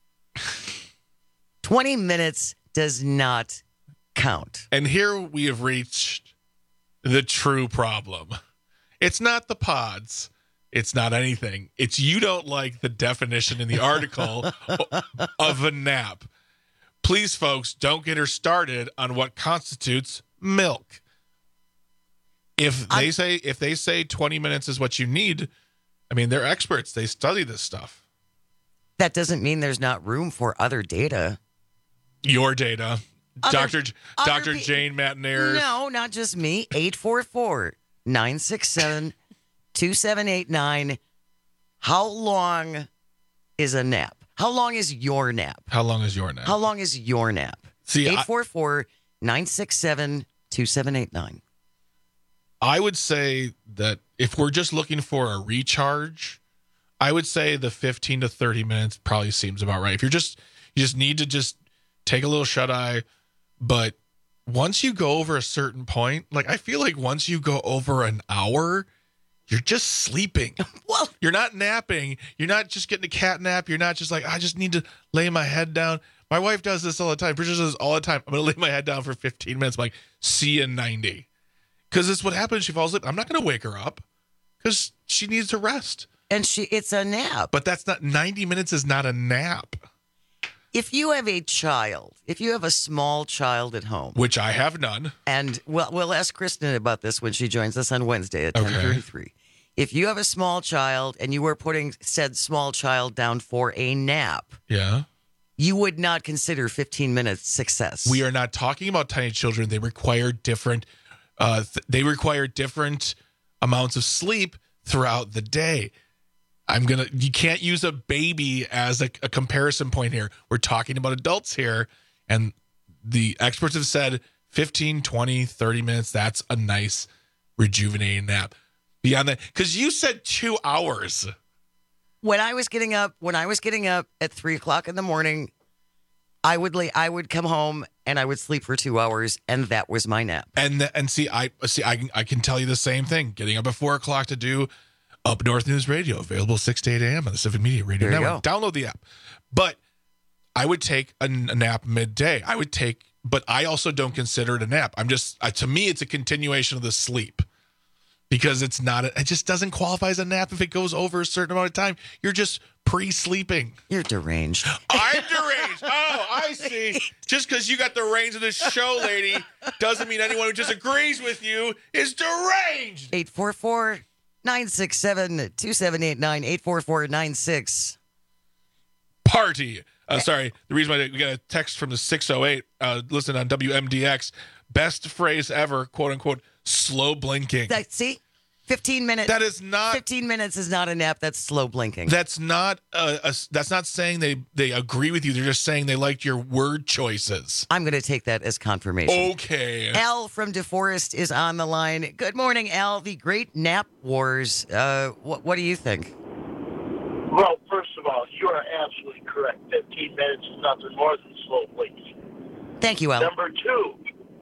Speaker 22: 20 minutes does not count.
Speaker 1: And here we have reached the true problem. It's not the pods. It's not anything. It's you don't like the definition in the article of a nap. Please, folks, don't get her started on what constitutes milk. If they say 20 minutes is what you need, I mean, they're experts. They study this stuff.
Speaker 22: That doesn't mean there's not room for other data.
Speaker 1: Your data. Dr. Jane Mataneres.
Speaker 22: No, not just me. 844-967-2789. How long is a nap? How long is your nap?
Speaker 1: How long is your nap?
Speaker 22: How long is your nap?
Speaker 1: See,
Speaker 22: 844-967-2789.
Speaker 1: I would say that if we're just looking for a recharge, I would say the 15 to 30 minutes probably seems about right. If you just need to just take a little shut-eye, but once you go over a certain point, like I feel like once you go over an hour, you're just sleeping.
Speaker 22: Well,
Speaker 1: you're not napping. You're not just getting a cat nap. You're not just like, I just need to lay my head down. My wife does this all the time. Bridget does this all the time. I'm going to lay my head down for 15 minutes. I'm like, see you in 90. Because it's what happens. She falls asleep. I'm not going to wake her up because she needs to rest.
Speaker 22: And it's a nap.
Speaker 1: But that's not, 90 minutes is not a nap.
Speaker 22: If you have a child, if you have a small child at home.
Speaker 1: Which I have none.
Speaker 22: And we'll ask Kristen about this when she joins us on Wednesday at 10:33. If you have a small child and you were putting said small child down for a nap.
Speaker 1: Yeah.
Speaker 22: You would not consider 15 minutes success.
Speaker 1: We are not talking about tiny children. They require different They require different amounts of sleep throughout the day. You can't use a baby as a comparison point here. We're talking about adults here, and the experts have said 15, 20, 30 minutes, that's a nice rejuvenating nap. Beyond that, because you said 2 hours.
Speaker 22: When I was getting up at 3 o'clock in the morning, I would come home and I would sleep for 2 hours, and that was my nap.
Speaker 1: And I can tell you the same thing. Getting up at 4 o'clock to do Up North News Radio, available 6 to 8 a.m. on the Civic Media Radio Network. Download the app. But I would take a nap midday. But I also don't consider it a nap. To me, it's a continuation of the sleep. Because it just doesn't qualify as a nap if it goes over a certain amount of time. You're just pre-sleeping.
Speaker 22: You're deranged.
Speaker 1: I'm deranged. Oh, I see. Just because you got the reins of this show, lady, doesn't mean anyone who disagrees with you is deranged.
Speaker 22: 844-967-2789. 844-96.
Speaker 1: Party. Sorry, the reason why we got a text from the 608, listen on WMDX, best phrase ever, quote unquote, slow blinking.
Speaker 22: 15 minutes.
Speaker 1: That is not
Speaker 22: 15 minutes is not a nap. That's slow blinking.
Speaker 1: That's not that's not saying they agree with you. They're just saying they liked your word choices.
Speaker 22: I'm going to take that as confirmation.
Speaker 1: Okay.
Speaker 22: Al from DeForest is on the line. Good morning, Al. The Great Nap Wars. What do you think?
Speaker 7: Well, first of all, you are absolutely correct. 15 minutes is nothing more than slow blinking.
Speaker 22: Thank you, Al.
Speaker 7: Number two,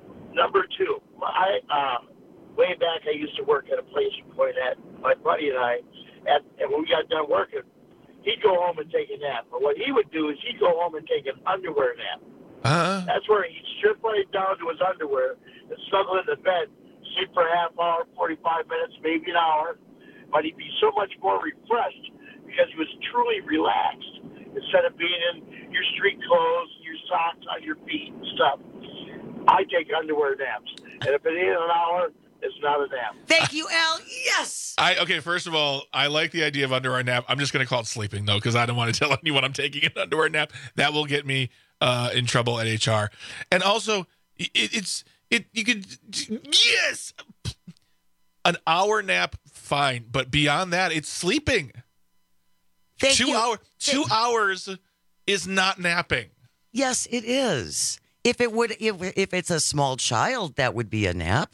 Speaker 7: way back, I used to work at a place in Poynette. My buddy and I, and when we got done working, he'd go home and take a nap. But what he would do is he'd go home and take an underwear nap. That's where he'd strip right down to his underwear and snuggle in the bed, sleep for a half hour, 45 minutes, maybe an hour. But he'd be so much more refreshed because he was truly relaxed instead of being in your street clothes, your socks on your feet and stuff. I take underwear naps. And if it ain't an hour, it's not a nap.
Speaker 22: Thank you, Al. Yes.
Speaker 1: First of all, I like the idea of underwear nap. I'm just going to call it sleeping, though, because I don't want to tell anyone I'm taking an underwear nap. That will get me in trouble at HR. And also, yes, an hour nap, fine. But beyond that, it's sleeping.
Speaker 22: Thank you.
Speaker 1: 2 hours is not napping.
Speaker 22: Yes, it is. If it's a small child, that would be a nap.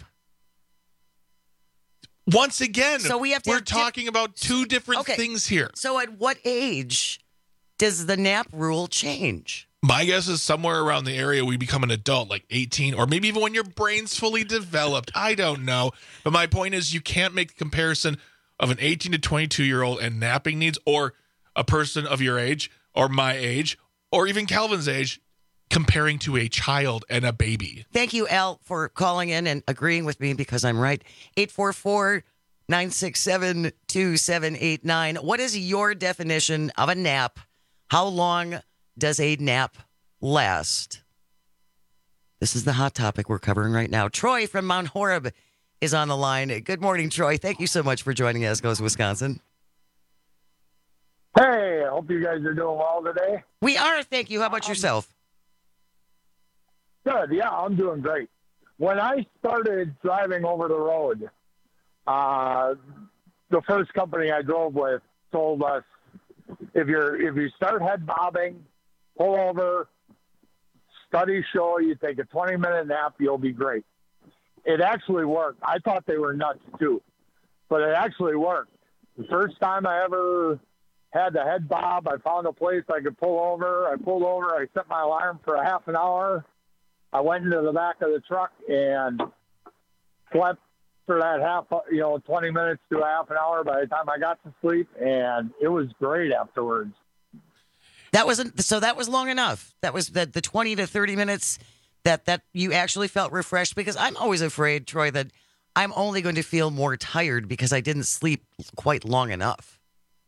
Speaker 1: Once again,
Speaker 22: so
Speaker 1: we're talking about two different things here.
Speaker 22: So at what age does the nap rule change?
Speaker 1: My guess is somewhere around the area we become an adult, like 18, or maybe even when your brain's fully developed. I don't know. But my point is you can't make the comparison of an 18 to 22-year-old and napping needs, or a person of your age, or my age, or even Calvin's age, comparing to a child and a baby.
Speaker 22: Thank you, Al, for calling in and agreeing with me because I'm right. 844-967-2789. What is your definition of a nap? How long does a nap last? This is the hot topic we're covering right now. Troy from Mount Horeb is on the line. Good morning, Troy. Thank you so much for joining As Goes Wisconsin.
Speaker 10: Hey, I hope you guys are doing well today.
Speaker 22: We are, thank you. How about yourself?
Speaker 10: Good, yeah, I'm doing great. When I started driving over the road, the first company I drove with told us, if you start head bobbing, pull over, studies show you take a 20-minute nap, you'll be great. It actually worked. I thought they were nuts too, but it actually worked. The first time I ever had the head bob, I found a place I could pull over. I pulled over. I set my alarm for a half an hour. I went into the back of the truck and slept for that 20 minutes to a half an hour by the time I got to sleep, and it was great afterwards.
Speaker 22: That was long enough. That was the 20 to 30 minutes that you actually felt refreshed, because I'm always afraid, Troy, that I'm only going to feel more tired because I didn't sleep quite long enough.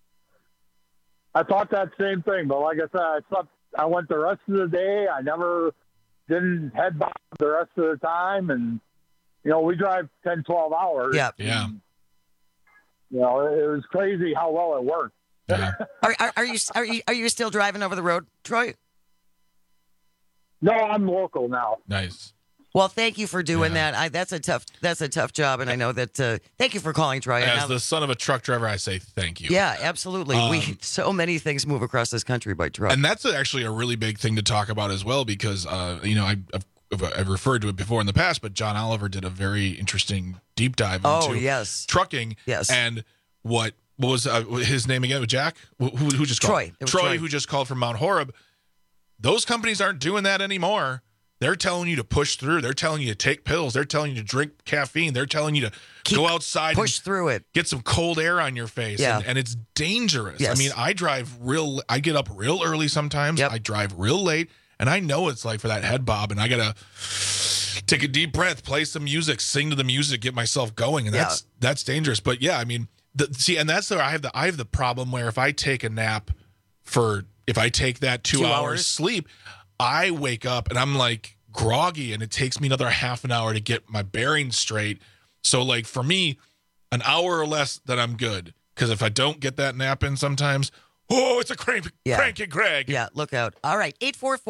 Speaker 10: I thought that same thing, but like I said, I went the rest of the day. I never didn't head bob the rest of the time, and we drive 10, 12 hours.
Speaker 22: Yeah.
Speaker 10: And, it was crazy how well it worked.
Speaker 1: Yeah.
Speaker 22: Are you still driving over the road, Troy?
Speaker 10: No, I'm local now.
Speaker 1: Nice.
Speaker 22: Well, thank you for doing that. That's a tough job, and I know that. Thank you for calling, Troy.
Speaker 1: As the son of a truck driver, I say thank you.
Speaker 22: Yeah, absolutely. So many things move across this country by truck,
Speaker 1: and that's actually a really big thing to talk about as well, because I've referred to it before in the past, but John Oliver did a very interesting deep dive into trucking.
Speaker 22: Yes,
Speaker 1: and what was his name again? Jack? Who just called? Troy, who just called from Mount Horeb. Those companies aren't doing that anymore. They're telling you to push through. They're telling you to take pills. They're telling you to drink caffeine. They're telling you to go outside,
Speaker 22: push through it,
Speaker 1: get some cold air on your face.
Speaker 22: Yeah.
Speaker 1: And it's dangerous.
Speaker 22: Yes.
Speaker 1: I mean, I get up real early sometimes. Yep. I drive real late, and I know it's like for that head bob, and I got to take a deep breath, play some music, sing to the music, get myself going. And that's dangerous. But yeah, I mean, and that's where I have the problem where if I take a nap if I take that 2 hours sleep, I wake up and I'm like groggy, and it takes me another half an hour to get my bearings straight. So like for me, an hour or less, then I'm good. Because if I don't get that nap in sometimes, it's a cranky Greg.
Speaker 22: Yeah, look out. All right,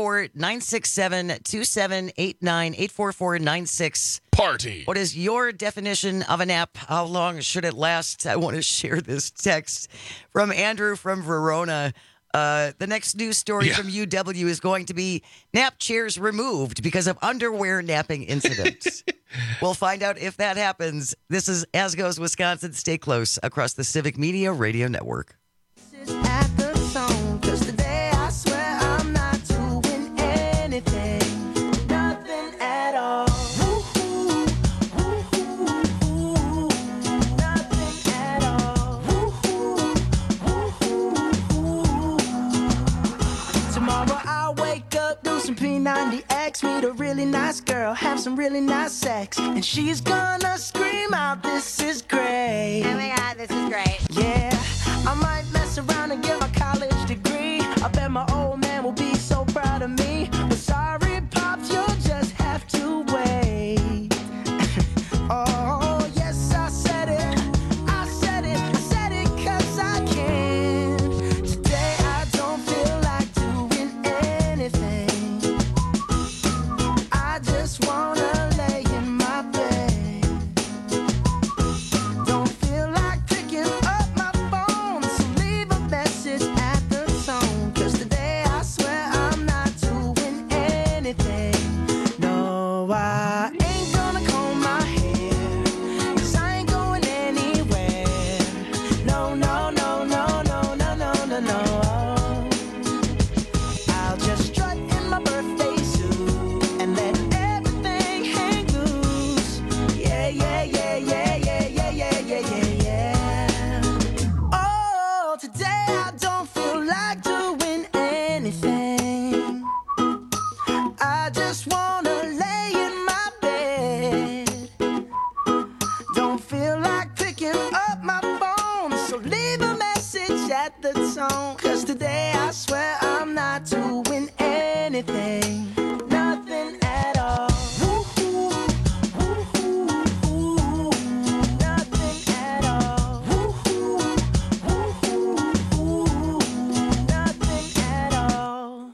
Speaker 22: 844-967-2789, 844-96
Speaker 1: Party.
Speaker 22: What is your definition of a nap? How long should it last? I want to share this text from Andrew from Verona. The next news story from UW is going to be nap chairs removed because of underwear napping incidents. We'll find out if that happens. This is As Goes Wisconsin. Stay close across the Civic Media Radio Network.
Speaker 21: At the song, 'cause today I swear I'm not doing anything, nothing at all. Nothing at all. Tomorrow I'll wake up, do some P90X, meet a really nice girl, have some really nice sex, and she's gonna scream out, "This is great."
Speaker 11: Oh my God, this is great.
Speaker 21: Yeah, I might mess around and get my college degree. I bet my old man will be so proud of me. But sorry, Pops, you'll just have to wait. Oh, yes, I said it. I said it 'cause I can. Today I don't feel like doing anything. I just wanna lay in my bed. Don't feel like picking up my phone, so leave a message at the tone. 'Cause today I swear I'm not doing anything. No, I ain't gonna comb my hair, 'cause I ain't going anywhere. No, no, no, no, no, no, no, no, no. I'll just strut in my birthday suit and let everything hang loose. Yeah, yeah, yeah, yeah, yeah, yeah, yeah, yeah, yeah, yeah. Oh, today I don't feel like doing anything. I just wanna lay in my bed. Don't feel like picking up my phone, so leave a message at the tone. 'Cause today I swear I'm not doing anything. Nothing at all. Nothing at all. Nothing at all.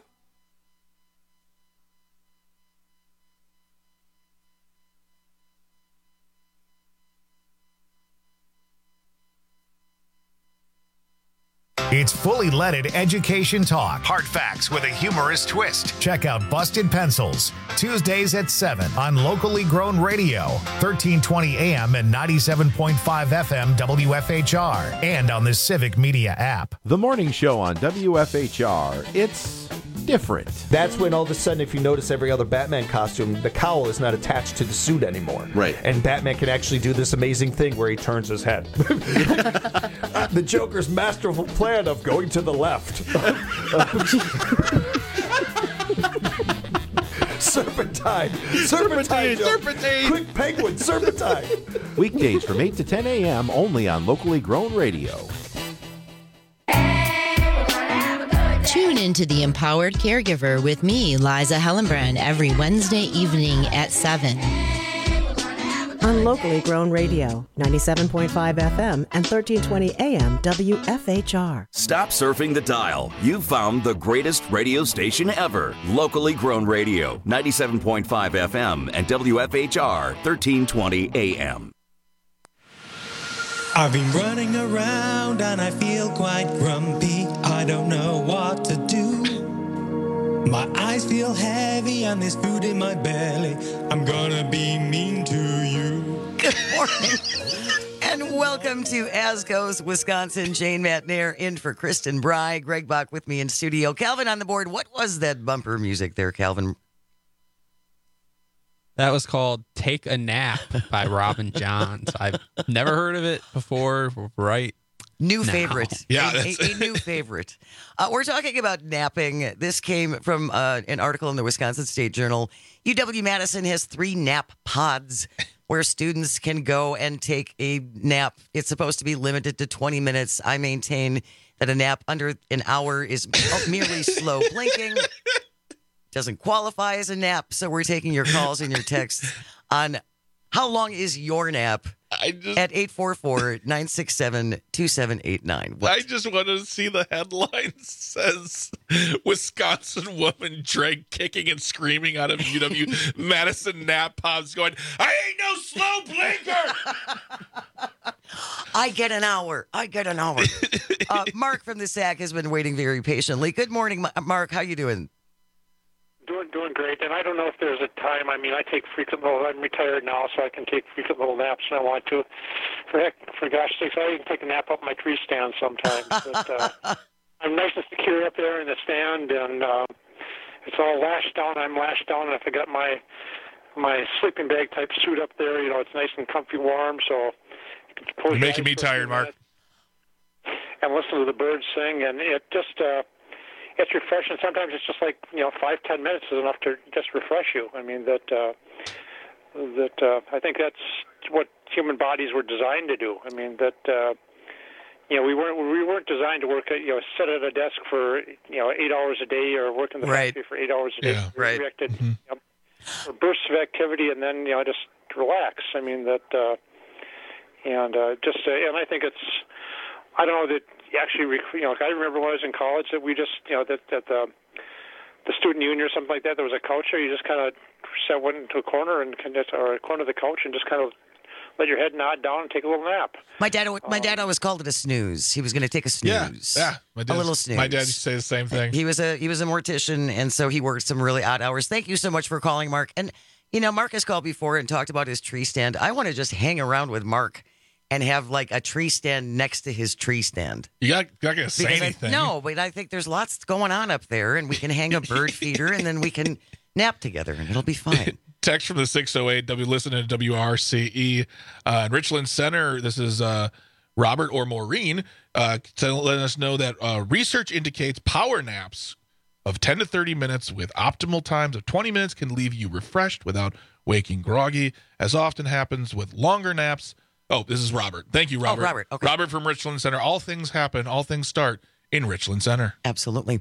Speaker 3: It's fully leaded education talk. Hard facts with a humorous twist. Check out Busted Pencils. Tuesdays at 7 on locally grown radio. 1320 AM and 97.5 FM WFHR. And on the Civic Media app.
Speaker 12: The morning show on WFHR. It's different.
Speaker 13: That's when all of a sudden, if you notice every other Batman costume, the cowl is not attached to the suit anymore.
Speaker 12: Right.
Speaker 13: And Batman can actually do this amazing thing where he turns his head. The Joker's masterful plan of going to the left. Serpentine. Quick Penguin. Serpentine.
Speaker 12: Weekdays from 8 to 10 a.m. only on locally grown radio.
Speaker 14: Tune into The Empowered Caregiver with me, Liza Hellenbrand, every Wednesday evening at 7.
Speaker 2: on locally grown radio, 97.5 FM and 1320 AM WFHR.
Speaker 5: Stop surfing the dial. You've found the greatest radio station ever. Locally grown radio, 97.5 FM and WFHR, 1320 AM.
Speaker 4: I've been running around and I feel quite grumpy. I don't know what to do. My eyes feel heavy and there's food in my belly. I'm gonna be mean to you.
Speaker 22: Good morning. And welcome to Asco's Wisconsin. Jane Matnair in for Kristen Bry. Greg Bach with me in studio. Calvin on the board. What was that bumper music there, Calvin?
Speaker 11: That was called Take a Nap by Robin Johns. I've never heard of it before, right?
Speaker 22: New favorite.
Speaker 1: Yeah,
Speaker 22: a new favorite. We're talking about napping. This came from an article in the Wisconsin State Journal. UW-Madison has 3 nap pods where students can go and take a nap. It's supposed to be limited to 20 minutes. I maintain that a nap under an hour is merely slow blinking. Doesn't qualify as a nap, so we're taking your calls and your texts on how long is your nap at 844-967-2789.
Speaker 1: I just want to see the headline says Wisconsin woman dragged kicking and screaming out of UW-Madison nap pods going, I ain't no slow blinker!
Speaker 22: I get an hour. Mark from the SAC has been waiting very patiently. Good morning, Mark. How you doing?
Speaker 15: Doing great, and I don't know if there's a time. I mean, I take frequent little. I'm retired now, so I can take frequent little naps when I want to. For gosh sakes, I even take a nap up my tree stand sometimes. But, I'm nice and secure up there in the stand, and it's all lashed down. I'm lashed down, and if I got my sleeping bag type suit up there, it's nice and comfy, warm. So
Speaker 1: you're making me tired, Mark.
Speaker 15: And listen to the birds sing, and it just. It's refreshing. Sometimes it's just like 5-10 minutes is enough to just refresh you. I mean I think that's what human bodies were designed to do. I mean we weren't designed to work sit at a desk for 8 hours a day or work in the factory for 8 hours a day.
Speaker 22: Yeah, right.
Speaker 15: For bursts of activity and then just relax. I mean and I think it's I don't know that. Actually, I remember when I was in college that we just, that the student union or something like that, there was a couch there. You just kind of went into a corner or a corner of the couch and just kind of let your head nod down and take a little nap.
Speaker 22: My dad always called it a snooze. He was going to take a snooze.
Speaker 1: Yeah.
Speaker 22: A little snooze.
Speaker 1: My dad used to say the same thing.
Speaker 22: He was a mortician, and so he worked some really odd hours. Thank you so much for calling, Mark. And Mark has called before and talked about his tree stand. I want to just hang around with Mark and have like a tree stand next to his tree stand.
Speaker 1: You're not going to say anything.
Speaker 22: No, but I think there's lots going on up there, and we can hang a bird feeder, and then we can nap together, and it'll be fine.
Speaker 1: Text from the 608 listen to WRCE in Richland Center. This is Robert or Maureen letting us know that research indicates power naps of 10 to 30 minutes with optimal times of 20 minutes can leave you refreshed without waking groggy, as often happens with longer naps. Oh, this is Robert. Thank you, Robert.
Speaker 22: Oh, Robert. Okay.
Speaker 1: Robert from Richland Center. All things happen. All things start in Richland Center.
Speaker 22: Absolutely.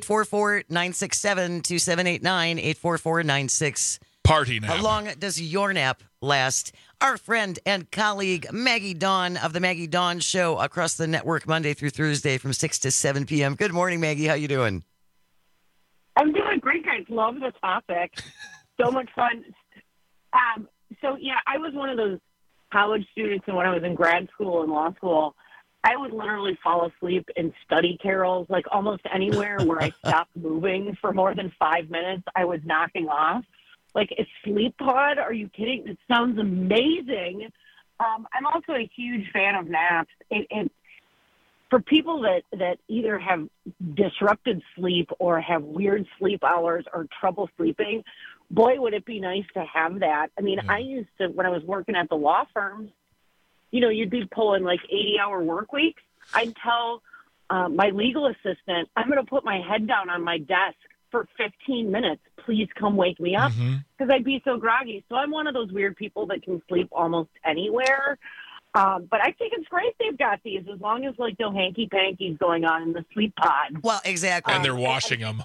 Speaker 22: 844-967-2789. 844-96.
Speaker 1: Party nap.
Speaker 22: How long does your nap last? Our friend and colleague Maggie Dawn of the Maggie Dawn Show across the network Monday through Thursday from 6 to 7 p.m. Good morning, Maggie. How you doing?
Speaker 16: I'm doing great, guys. Love the topic. So much fun. I was one of those college students, and when I was in grad school and law school, I would literally fall asleep in study carols, like almost anywhere where I stopped moving for more than 5 minutes, I was knocking off. Like a sleep pod? Are you kidding? It sounds amazing. I'm also a huge fan of naps. For people that either have disrupted sleep or have weird sleep hours or trouble sleeping, boy, would it be nice to have that. I mean, I used to, when I was working at the law firms, you'd be pulling like 80-hour work weeks. I'd tell my legal assistant, I'm going to put my head down on my desk for 15 minutes. Please come wake me up, because I'd be so groggy. So I'm one of those weird people that can sleep almost anywhere. But I think it's great they've got these, as long as like no hanky-panky's going on in the sleep pod.
Speaker 22: Well, exactly.
Speaker 1: And they're washing them.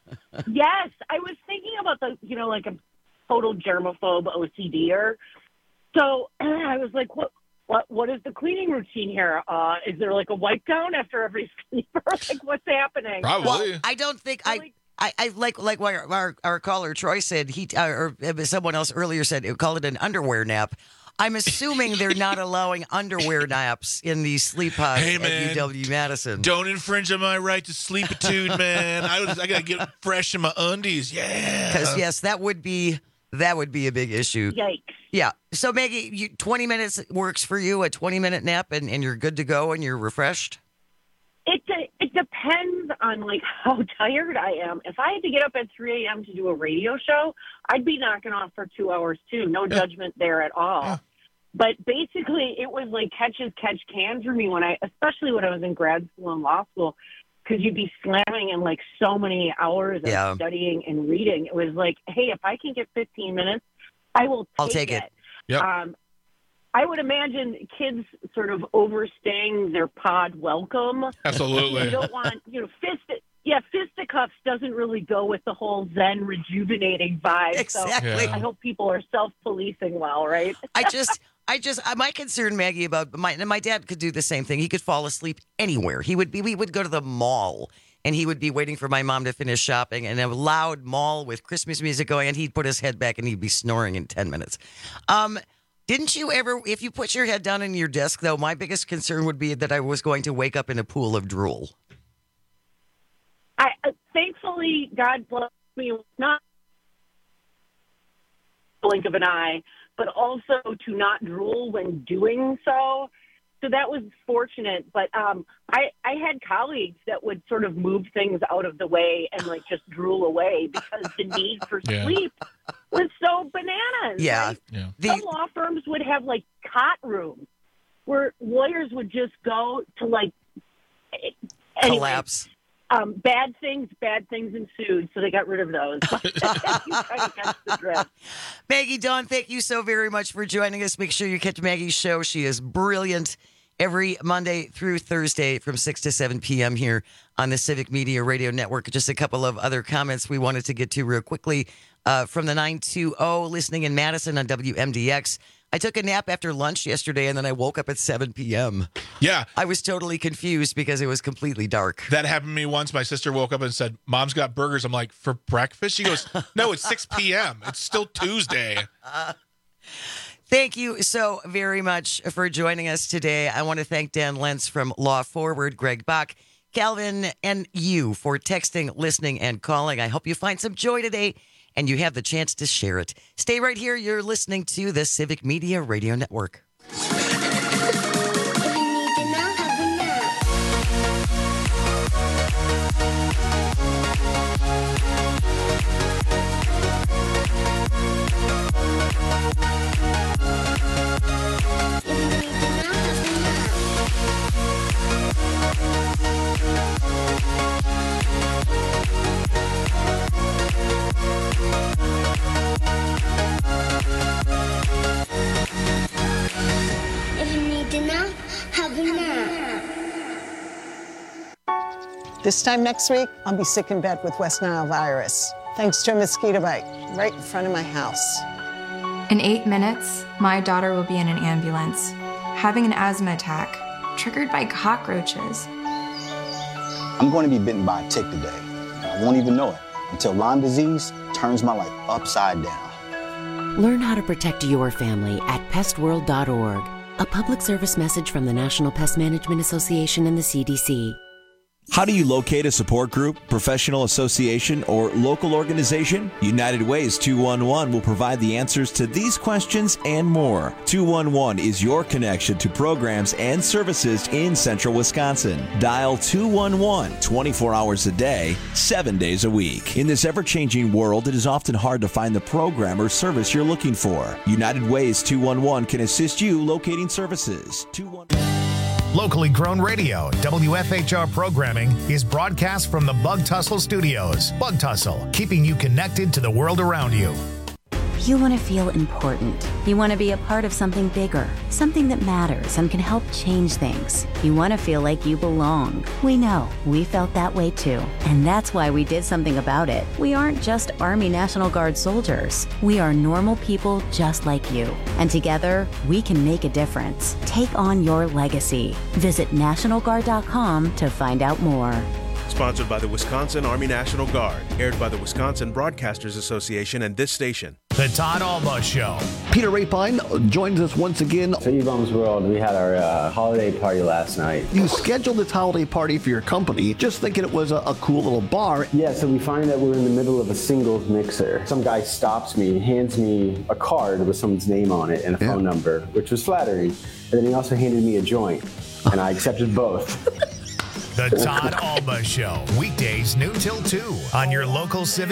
Speaker 16: Yes, I was thinking about like a total germaphobe OCDer. So I was like, what is the cleaning routine here? Is there like a wipe down after every sleeper? Like, what's happening?
Speaker 1: Probably.
Speaker 22: Well, I don't think I like what our caller Troy said. Or someone else earlier said call it an underwear nap. I'm assuming they're not allowing underwear naps in these sleep pods
Speaker 1: Hey,
Speaker 22: at
Speaker 1: man,
Speaker 22: UW-Madison.
Speaker 1: Don't infringe on my right to sleepitude, man. I gotta get fresh in my undies. Yeah.
Speaker 22: Because yes, that would be a big issue.
Speaker 16: Yikes.
Speaker 22: Yeah. So Maggie, 20 minutes works for you, a 20-minute nap, and you're good to go and you're refreshed?
Speaker 16: It depends on like how tired I am. If I had to get up at 3 a.m. to do a radio show, I'd be knocking off for 2 hours too. No judgment there at all. Yeah. But basically, it was like catch can for me especially when I was in grad school and law school, because you'd be slamming in like so many hours of studying and reading. It was like, hey, if I can get 15 minutes, I'll take it.
Speaker 1: Yep.
Speaker 16: I would imagine kids sort of overstaying their pod welcome.
Speaker 1: Absolutely.
Speaker 16: You don't want, fisticuffs doesn't really go with the whole Zen rejuvenating vibe.
Speaker 22: Exactly.
Speaker 16: So I hope people are self-policing well, right?
Speaker 22: My concern, Maggie, about my dad could do the same thing. He could fall asleep anywhere. We would go to the mall, and he would be waiting for my mom to finish shopping, and a loud mall with Christmas music going, and he'd put his head back, and he'd be snoring in 10 minutes. Didn't you ever, if you put your head down in your desk, though, my biggest concern would be that I was going to wake up in a pool of drool.
Speaker 16: Thankfully, God blessed me with not a blink of an eye, but also to not drool when doing so. So that was fortunate. But I had colleagues that would sort of move things out of the way and like just drool away because the need for sleep was so bananas.
Speaker 22: Yeah.
Speaker 16: Right? Some law firms would have like cot rooms where lawyers would just go to like
Speaker 22: collapse.
Speaker 16: Bad things ensued, so they got rid of those.
Speaker 22: Maggie, Dawn, thank you so very much for joining us. Make sure you catch Maggie's show. She is brilliant every Monday through Thursday from 6 to 7 p.m. here on the Civic Media Radio Network. Just a couple of other comments we wanted to get to real quickly from the 920 listening in Madison on WMDX. I took a nap after lunch yesterday, and then I woke up at 7 p.m.
Speaker 1: Yeah.
Speaker 22: I was totally confused because it was completely dark.
Speaker 1: That happened to me once. My sister woke up and said, Mom's got burgers. I'm like, for breakfast? She goes, no, it's 6 p.m. It's still Tuesday.
Speaker 22: Thank you so very much for joining us today. I want to thank Dan Lentz from Law Forward, Greg Bach, Calvin, and you for texting, listening, and calling. I hope you find some joy today and you have the chance to share it. Stay right here. You're listening to the Civic Media Radio Network.
Speaker 6: This time next week, I'll be sick in bed with West Nile virus, thanks to a mosquito bite right in front of my house.
Speaker 8: In 8 minutes, my daughter will be in an ambulance, having an asthma attack, triggered by cockroaches.
Speaker 9: I'm going to be bitten by a tick today. I won't even know it until Lyme disease turns my life upside down.
Speaker 17: Learn how to protect your family at pestworld.org. A public service message from the National Pest Management Association and the CDC.
Speaker 18: How do you locate a support group, professional association, or local organization? United Way's 211 will provide the answers to these questions and more. 211 is your connection to programs and services in central Wisconsin. Dial 211 24 hours a day, 7 days a week. In this ever-changing world, it is often hard to find the program or service you're looking for. United Way's 211 can assist you locating services. 211.
Speaker 3: Locally grown radio, WFHR programming is broadcast from the Bug Tussle Studios. Bug Tussle, keeping you connected to the world around you.
Speaker 19: You want to feel important. You want to be a part of something bigger, something that matters and can help change things. You want to feel like you belong. We know. We felt that way too. And that's why we did something about it. We aren't just Army National Guard soldiers. We are normal people just like you. And together, we can make a difference. Take on your legacy. Visit NationalGuard.com to find out more.
Speaker 20: Sponsored by the Wisconsin Army National Guard. Aired by the Wisconsin Broadcasters Association and this station.
Speaker 3: The Todd Alba Show.
Speaker 23: Peter Rapine joins us once again.
Speaker 24: City Bums World, we had our holiday party last night.
Speaker 23: You scheduled this holiday party for your company, just thinking it was a cool little bar.
Speaker 24: Yeah, so we find that we're in the middle of a singles mixer. Some guy stops me, hands me a card with someone's name on it and a phone number, which was flattering. And then he also handed me a joint, and I accepted both.
Speaker 3: The Todd Alba Show. Weekdays noon till 2 on your local Civic.